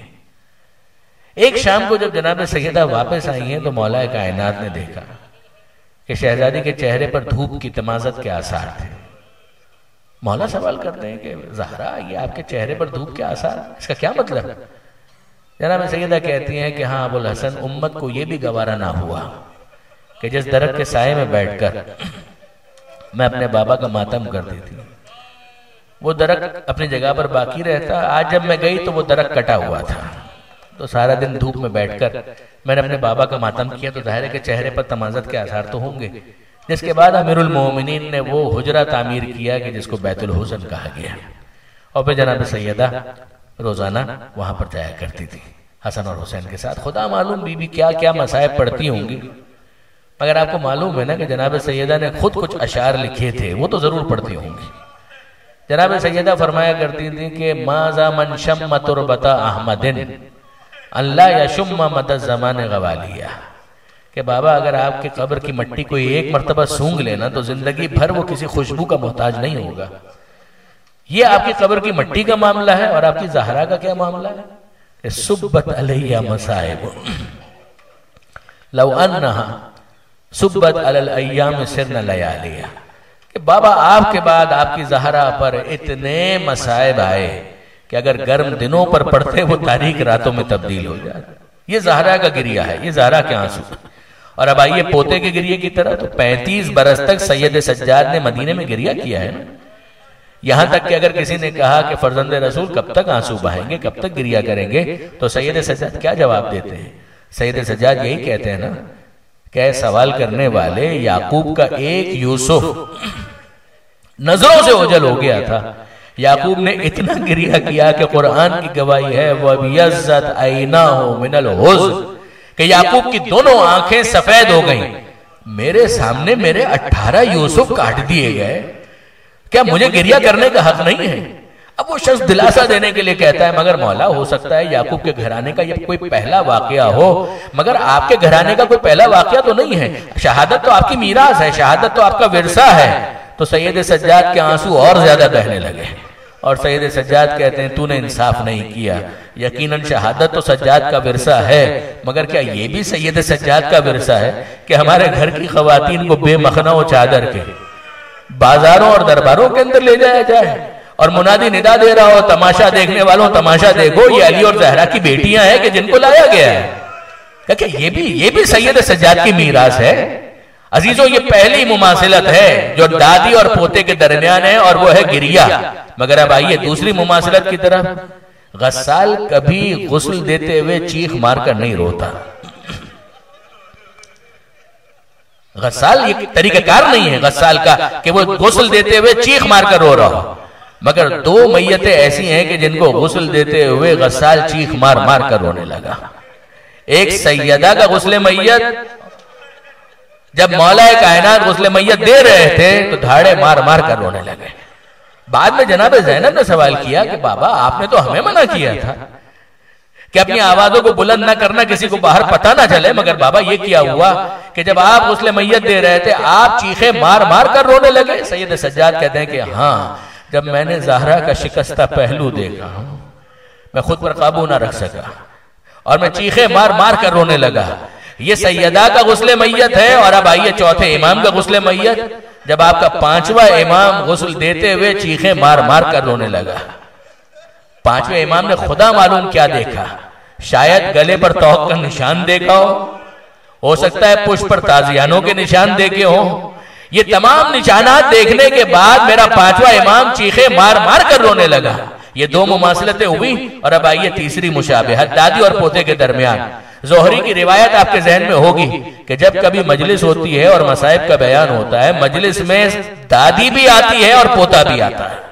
ایک شام کو جب جناب سیدہ واپس آئی ہیں تو مولا کائنات نے دیکھا کہ شہزادی کے چہرے پر دھوپ کی تمازت کے آثار تھے۔ مولا سوال کرتے ہیں کہ زہرا یہ آپ کے چہرے پر دھوپ کے آثار، اس کا کیا مطلب؟ جناب سیدہ کہتی ہیں کہ ہاں ابو الحسن، امت کو یہ بھی گوارا نہ ہوا کہ جس درخت کے سائے میں بیٹھ کر میں اپنے بابا کا ماتم کرتی تھی وہ درخت اپنی جگہ پر باقی رہتا، آج جب میں گئی تو وہ درخت کٹا ہوا تھا، تو سارا دن دھوپ میں بیٹھ کر میں نے اپنے بابا کا ماتم کیا، تو ظاہر ہے کہ چہرے پر تمازت کے آثار تو ہوں گے۔ جس کے بعد امیر المومنین نے وہ حجرہ تعمیر کیا کہ جس کو بیت الحزن کہا گیا، اور پھر جناب سیدہ روزانہ وہاں پر جایا کرتی تھی حسن اور حسین کے ساتھ۔ خدا معلوم بی بی کیا کیا مصائب پڑھتی ہوں گی، مگر آپ کو معلوم ہے نا کہ جناب سیدہ نے خود کچھ اشعار لکھے تھے، وہ تو ضرور پڑھتی ہوں گی۔ جناب سیدہ فرمایا کرتی تھی کہ ماذا من شم تربت احمد اللہ یشم مد الزمان غوالیہ، کہ بابا اگر آپ کے قبر کی مٹی کوئی ایک مرتبہ سونگ لینا تو زندگی بھر وہ کسی خوشبو کا محتاج نہیں ہوگا۔ یہ آپ کی قبر کی مٹی کا معاملہ ہے، اور آپ کی زہرا کا کیا معاملہ ہے کہ سبت علیہ مصائب لو انہا سبت علی الایام سرن لیالیہ، کہ بابا آپ کے بعد آپ کی زہرا پر اتنے مصائب آئے کہ اگر گرم دنوں پر پڑتے وہ تاریک راتوں میں تبدیل ہو جائے۔ یہ زہرا کا گریہ ہے، یہ زہرا کے آنسو، اور اب آئیے پوتے کے گریے کی طرح، تو پینتیس برس تک سید سجاد نے مدینے میں گریہ کیا ہے نا، یہاں تک کہ اگر کسی نے کہا کہ فرزند رسول کب تک آنسو بہائیں گے، کب تک گریہ کریں گے، تو سید سجاد کیا جواب دیتے ہیں؟ سید سجاد یہی کہتے ہیں نا کہ سوال کرنے والے، یعقوب کا ایک یوسف نظروں سے اوجھل ہو گیا تھا، یعقوب نے اتنا گریہ کیا کہ قرآن کی گواہی ہے وَبِيَزَّتْ عَيْنَاهُ مِنَ الْحُزْنِ، کہ یعقوب کی دونوں آنکھیں سفید ہو گئیں، میرے سامنے میرے اٹھارہ یوسف کاٹ دیے گئے، کیا مجھے گریہ کرنے کا حق نہیں ہے؟ اب وہ شخص دلاسا دینے کے لیے کہتا ہے مگر مولا ہو سکتا ہے یعقوب کے گھرانے کا یہ کوئی پہلا واقعہ ہو، مگر آپ کے گھرانے کا کوئی پہلا واقعہ تو نہیں ہے، شہادت تو آپ کی میراث ہے، شہادت تو آپ کا ورثہ ہے۔ تو سید سجاد کے آنسو اور زیادہ بہنے لگے، اور سید سجاد کہتے ہیں تو نے انصاف نہیں کیا، یقیناً شہادت تو سجاد کا ورثہ ہے، مگر کیا یہ بھی سید سجاد کا ورثہ ہے کہ ہمارے گھر کی خواتین کو بے مخنہ و چادر کے بازاروں اور درباروں کے اندر لے جایا جائے، اور منادی ندا دے رہا ہو تماشا دیکھنے والوں تماشا دیکھو، یہ علی اور زہرا کی بیٹیاں ہیں کہ جن کو لایا گیا ہے، کہ یہ بھی یہ بھی سید سجاد کی میراث ہے۔ عزیزوں یہ پہلی مماثلت ہے جو دادی اور پوتے کے درمیان ہے، اور وہ ہے گریہ۔ مگر اب آئیے دوسری مماثلت کی طرف، غسال کبھی غسل دیتے ہوئے چیخ مار کر نہیں روتا، غسال یہ طریقہ کار نہیں ہے غسال کا کہ وہ غسل دیتے ہوئے چیخ مار کر رو رہا ہو، مگر دو میتیں ایسی ہیں کہ جن کو غسل دیتے ہوئے غسال چیخ مار مار کر رونے لگا۔ ایک سیدہ کا غسل میت، جب مولا کائنات غسل میت دے رہے تھے تو دھاڑے مار مار کر رونے لگے۔ بعد میں جناب زینب نے سوال کیا کہ بابا آپ نے تو ہمیں منع کیا تھا کہ اپنی آوازوں کو بلند نہ کرنا، کسی کو باہر پتہ نہ چلے، مگر بابا یہ کیا ہوا کہ جب آپ غسل میت دے رہے تھے آپ چیخے مار مار کر رونے لگے؟ سید سجاد کہتے ہیں کہ ہاں، جب میں نے زہرا کا شکستہ پہلو دیکھا میں خود پر قابو نہ رکھ سکا اور میں چیخے مار مار کر رونے لگا۔ یہ سیدہ کا غسل میت ہے، اور اب آئیے چوتھے امام کا غسل میت، جب آپ کا پانچواں امام غسل دیتے ہوئے چیخیں مار مار کر رونے لگا۔ پانچویں امام نے خدا معلوم کیا دیکھا، شاید گلے پر توق کا نشان دیکھا ہو ہو سکتا ہے پشت پر تازیانوں کے نشان دیکھے ہوں۔ یہ تمام نشانات دیکھنے کے بعد میرا پانچواں امام چیخیں مار مار کر رونے لگا۔ یہ دو مماثلتیں ہوئی، اور اب آئیے تیسری مشابہت دادی اور پوتے کے درمیان۔ زہری کی روایت آپ کے ذہن میں ہوگی کہ جب کبھی مجلس ہوتی ہے اور مصائب کا بیان ہوتا ہے، مجلس میں دادی بھی آتی ہے اور پوتا بھی آتا ہے۔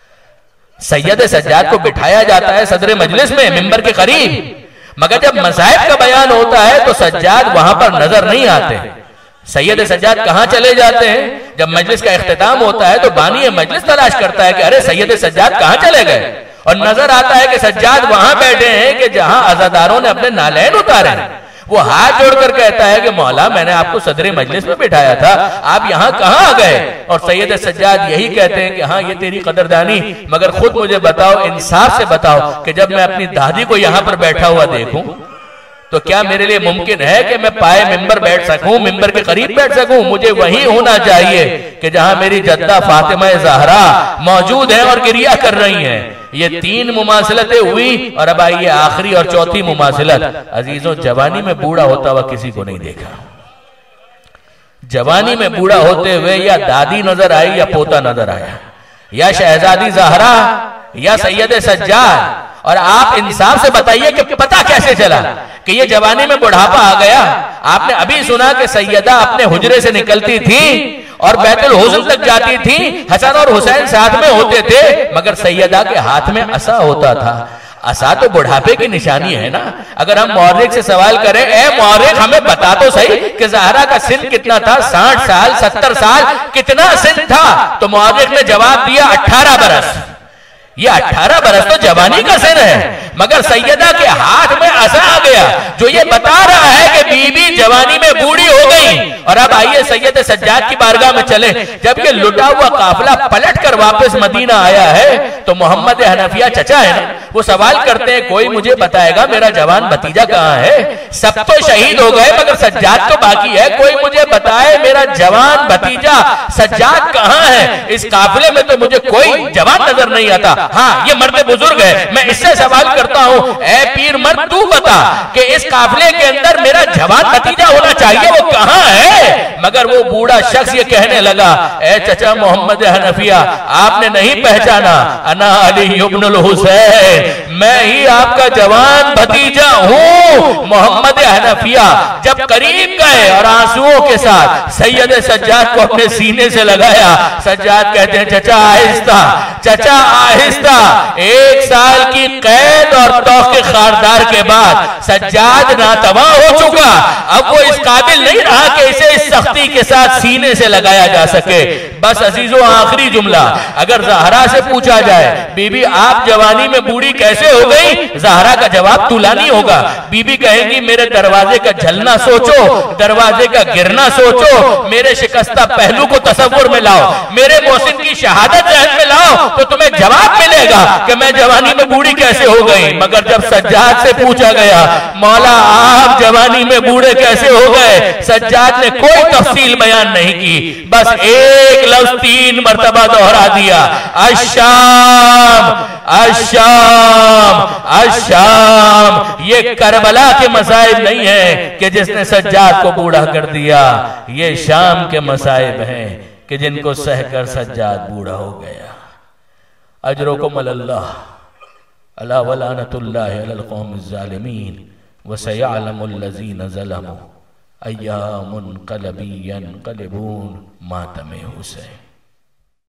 سید سجاد کو بٹھایا جاتا ہے صدر مجلس میں منبر کے قریب، مگر جب مصائب کا بیان ہوتا ہے تو سجاد وہاں پر نظر نہیں آتے۔ سید سجاد کہاں چلے جاتے ہیں؟ جب مجلس کا اختتام ہوتا ہے تو بانی مجلس تلاش کرتا ہے کہ ارے سید سجاد کہاں چلے گئے، اور نظر آتا ہے کہ سجاد وہاں بیٹھے ہیں کہ جہاں عزاداروں نے اپنے نالین اتارے ہیں۔ وہ ہاتھ جوڑ کر کہتا ہے کہ مولا میں نے آپ کو صدر مجلس میں بٹھایا تھا، آپ یہاں کہاں آ گئے؟ اور سید سجاد یہی کہتے ہیں کہ ہاں یہ تیری قدردانی، مگر خود مجھے بتاؤ، انصاف سے بتاؤ کہ جب میں اپنی دادی کو یہاں پر بیٹھا ہوا دیکھوں تو کیا میرے لیے ممکن ہے کہ میں پائے ممبر بیٹھ سکوں، ممبر کے قریب بیٹھ سکوں؟ مجھے وہی ہونا چاہیے کہ جہاں میری جدہ فاطمہ زہرا موجود ہیں اور گریہ کر رہی ہیں۔ یہ تین مماثلتیں ہوئی، اور اب آئیے آخری اور چوتھی مماثلت۔ عزیزوں جوانی میں بوڑھا ہوتا ہوا کسی کو نہیں دیکھا، جوانی میں بوڑھا ہوتے ہوئے یا دادی نظر آئی یا پوتا نظر آیا، یا شہزادی زہرا یا سید سجاد۔ اور آپ انصاف سے بتائیے کہ پتہ کیسے چلا کہ یہ جوانی میں بڑھاپا آ گیا؟ آپ نے ابھی سنا کہ سیدہ اپنے حجرے سے نکلتی تھی اور بیت الحزن تک جاتی تھی، حسن اور حسین ساتھ میں ہوتے تھے، مگر سیدہ کے ہاتھ میں عصا ہوتا تھا۔ عصا تو بڑھاپے کی نشانی ہے نا۔ اگر ہم مورخ سے سوال کریں، اے مورخ ہمیں بتا تو صحیح کہ زہرا کا سن کتنا تھا، ساٹھ سال ستر سال کتنا سن تھا؟ تو مورخ نے جواب دیا اٹھارہ برس۔ یہ اٹھارہ برس تو جوانی کا سن ہے، مگر سیدہ کے ہاتھ میں عصا آ گیا، جو یہ بتا رہا ہے کہ بی بی جوانی میں بوڑھی ہو گئی اور اب آئیے سید سجاد کی بارگاہ میں چلیں. جب یہ لٹا ہوا قافلہ پلٹ کر واپس مدینہ آیا ہے تو محمد حنفیہ چچا ہے نا، وہ سوال کرتے ہیں کوئی مجھے بتائے گا میرا جوان بھتیجا کہاں ہے؟ سب تو شہید ہو گئے مگر سجاد تو باقی ہے، کوئی مجھے بتائے میرا جوان بھتیجا سجاد کہاں ہے؟ اس قافلے میں تو مجھے کوئی جوان نظر نہیں آتا. ہاں یہ مرد بزرگ ہے، میں اس سے سوال کرتا ہوں اے پیر مرد تو بتا کہ اس قافلے کے اندر میرا جوان بھتیجا ہونا چاہیے، وہ کہاں ہے؟ مگر وہ بوڑھا شخص یہ کہنے لگا اے چچا محمد حنفیہ آپ نے نہیں پہچانا، انا علی ابن الحسین، میں ہی آپ کا جوان بھتیجا ہوں. محمد حنفیہ جب قریب گئے اور آنسوؤں کے ساتھ سید سجاد کو اپنے سینے سے لگایا، سجاد کہتے ہیں چچا آہستہ، چچا آہستہ. ایک سال کی قید اور توق خاردار کے بعد سجاد ناتواں ہو چکا، اب وہ اس قابل نہیں رہا کہ اسے اس سختی کے ساتھ سینے سے لگایا جا سکے. بس عزیزو آخری جملہ، اگر زہرا سے پوچھا جائے بی بی آپ جوانی میں بوڑھی کیسے ہو گئی، زہرا کا جواب طولانی ہوگا. بی بی کہیں گی میرے دروازے کا جھلنا سوچو، دروازے کا گرنا سوچو، میرے شکستہ پہلو کو تصور میں لاؤ، میرے محسن کی شہادت ذہن میں لاؤ تو تمہیں جواب ملے گا کہ میں جوانی میں بوڑھی کیسے ہو گئی. مگر جب سجاد سے پوچھا گیا مولا آپ جوانی میں بوڑھے کیسے ہو گئے، سجاد نے کوئی تفصیل بیان نہیں کی، بس ایک لفظ تین مرتبہ دہرا دیا، الشام الشام الشام. یہ کربلا کے مصائب نہیں ہیں کہ جس نے سجاد کو بوڑھا کر دیا، یہ شام کے مصائب ہیں کہ جن کو سہ کر سجاد بوڑھا ہو گیا. اجرکم اللہ الا ولعنۃ اللہ علی القوم الظالمین وسيعلم الذين ظلموا ایام قلبی ینقلبون ماتم حسین.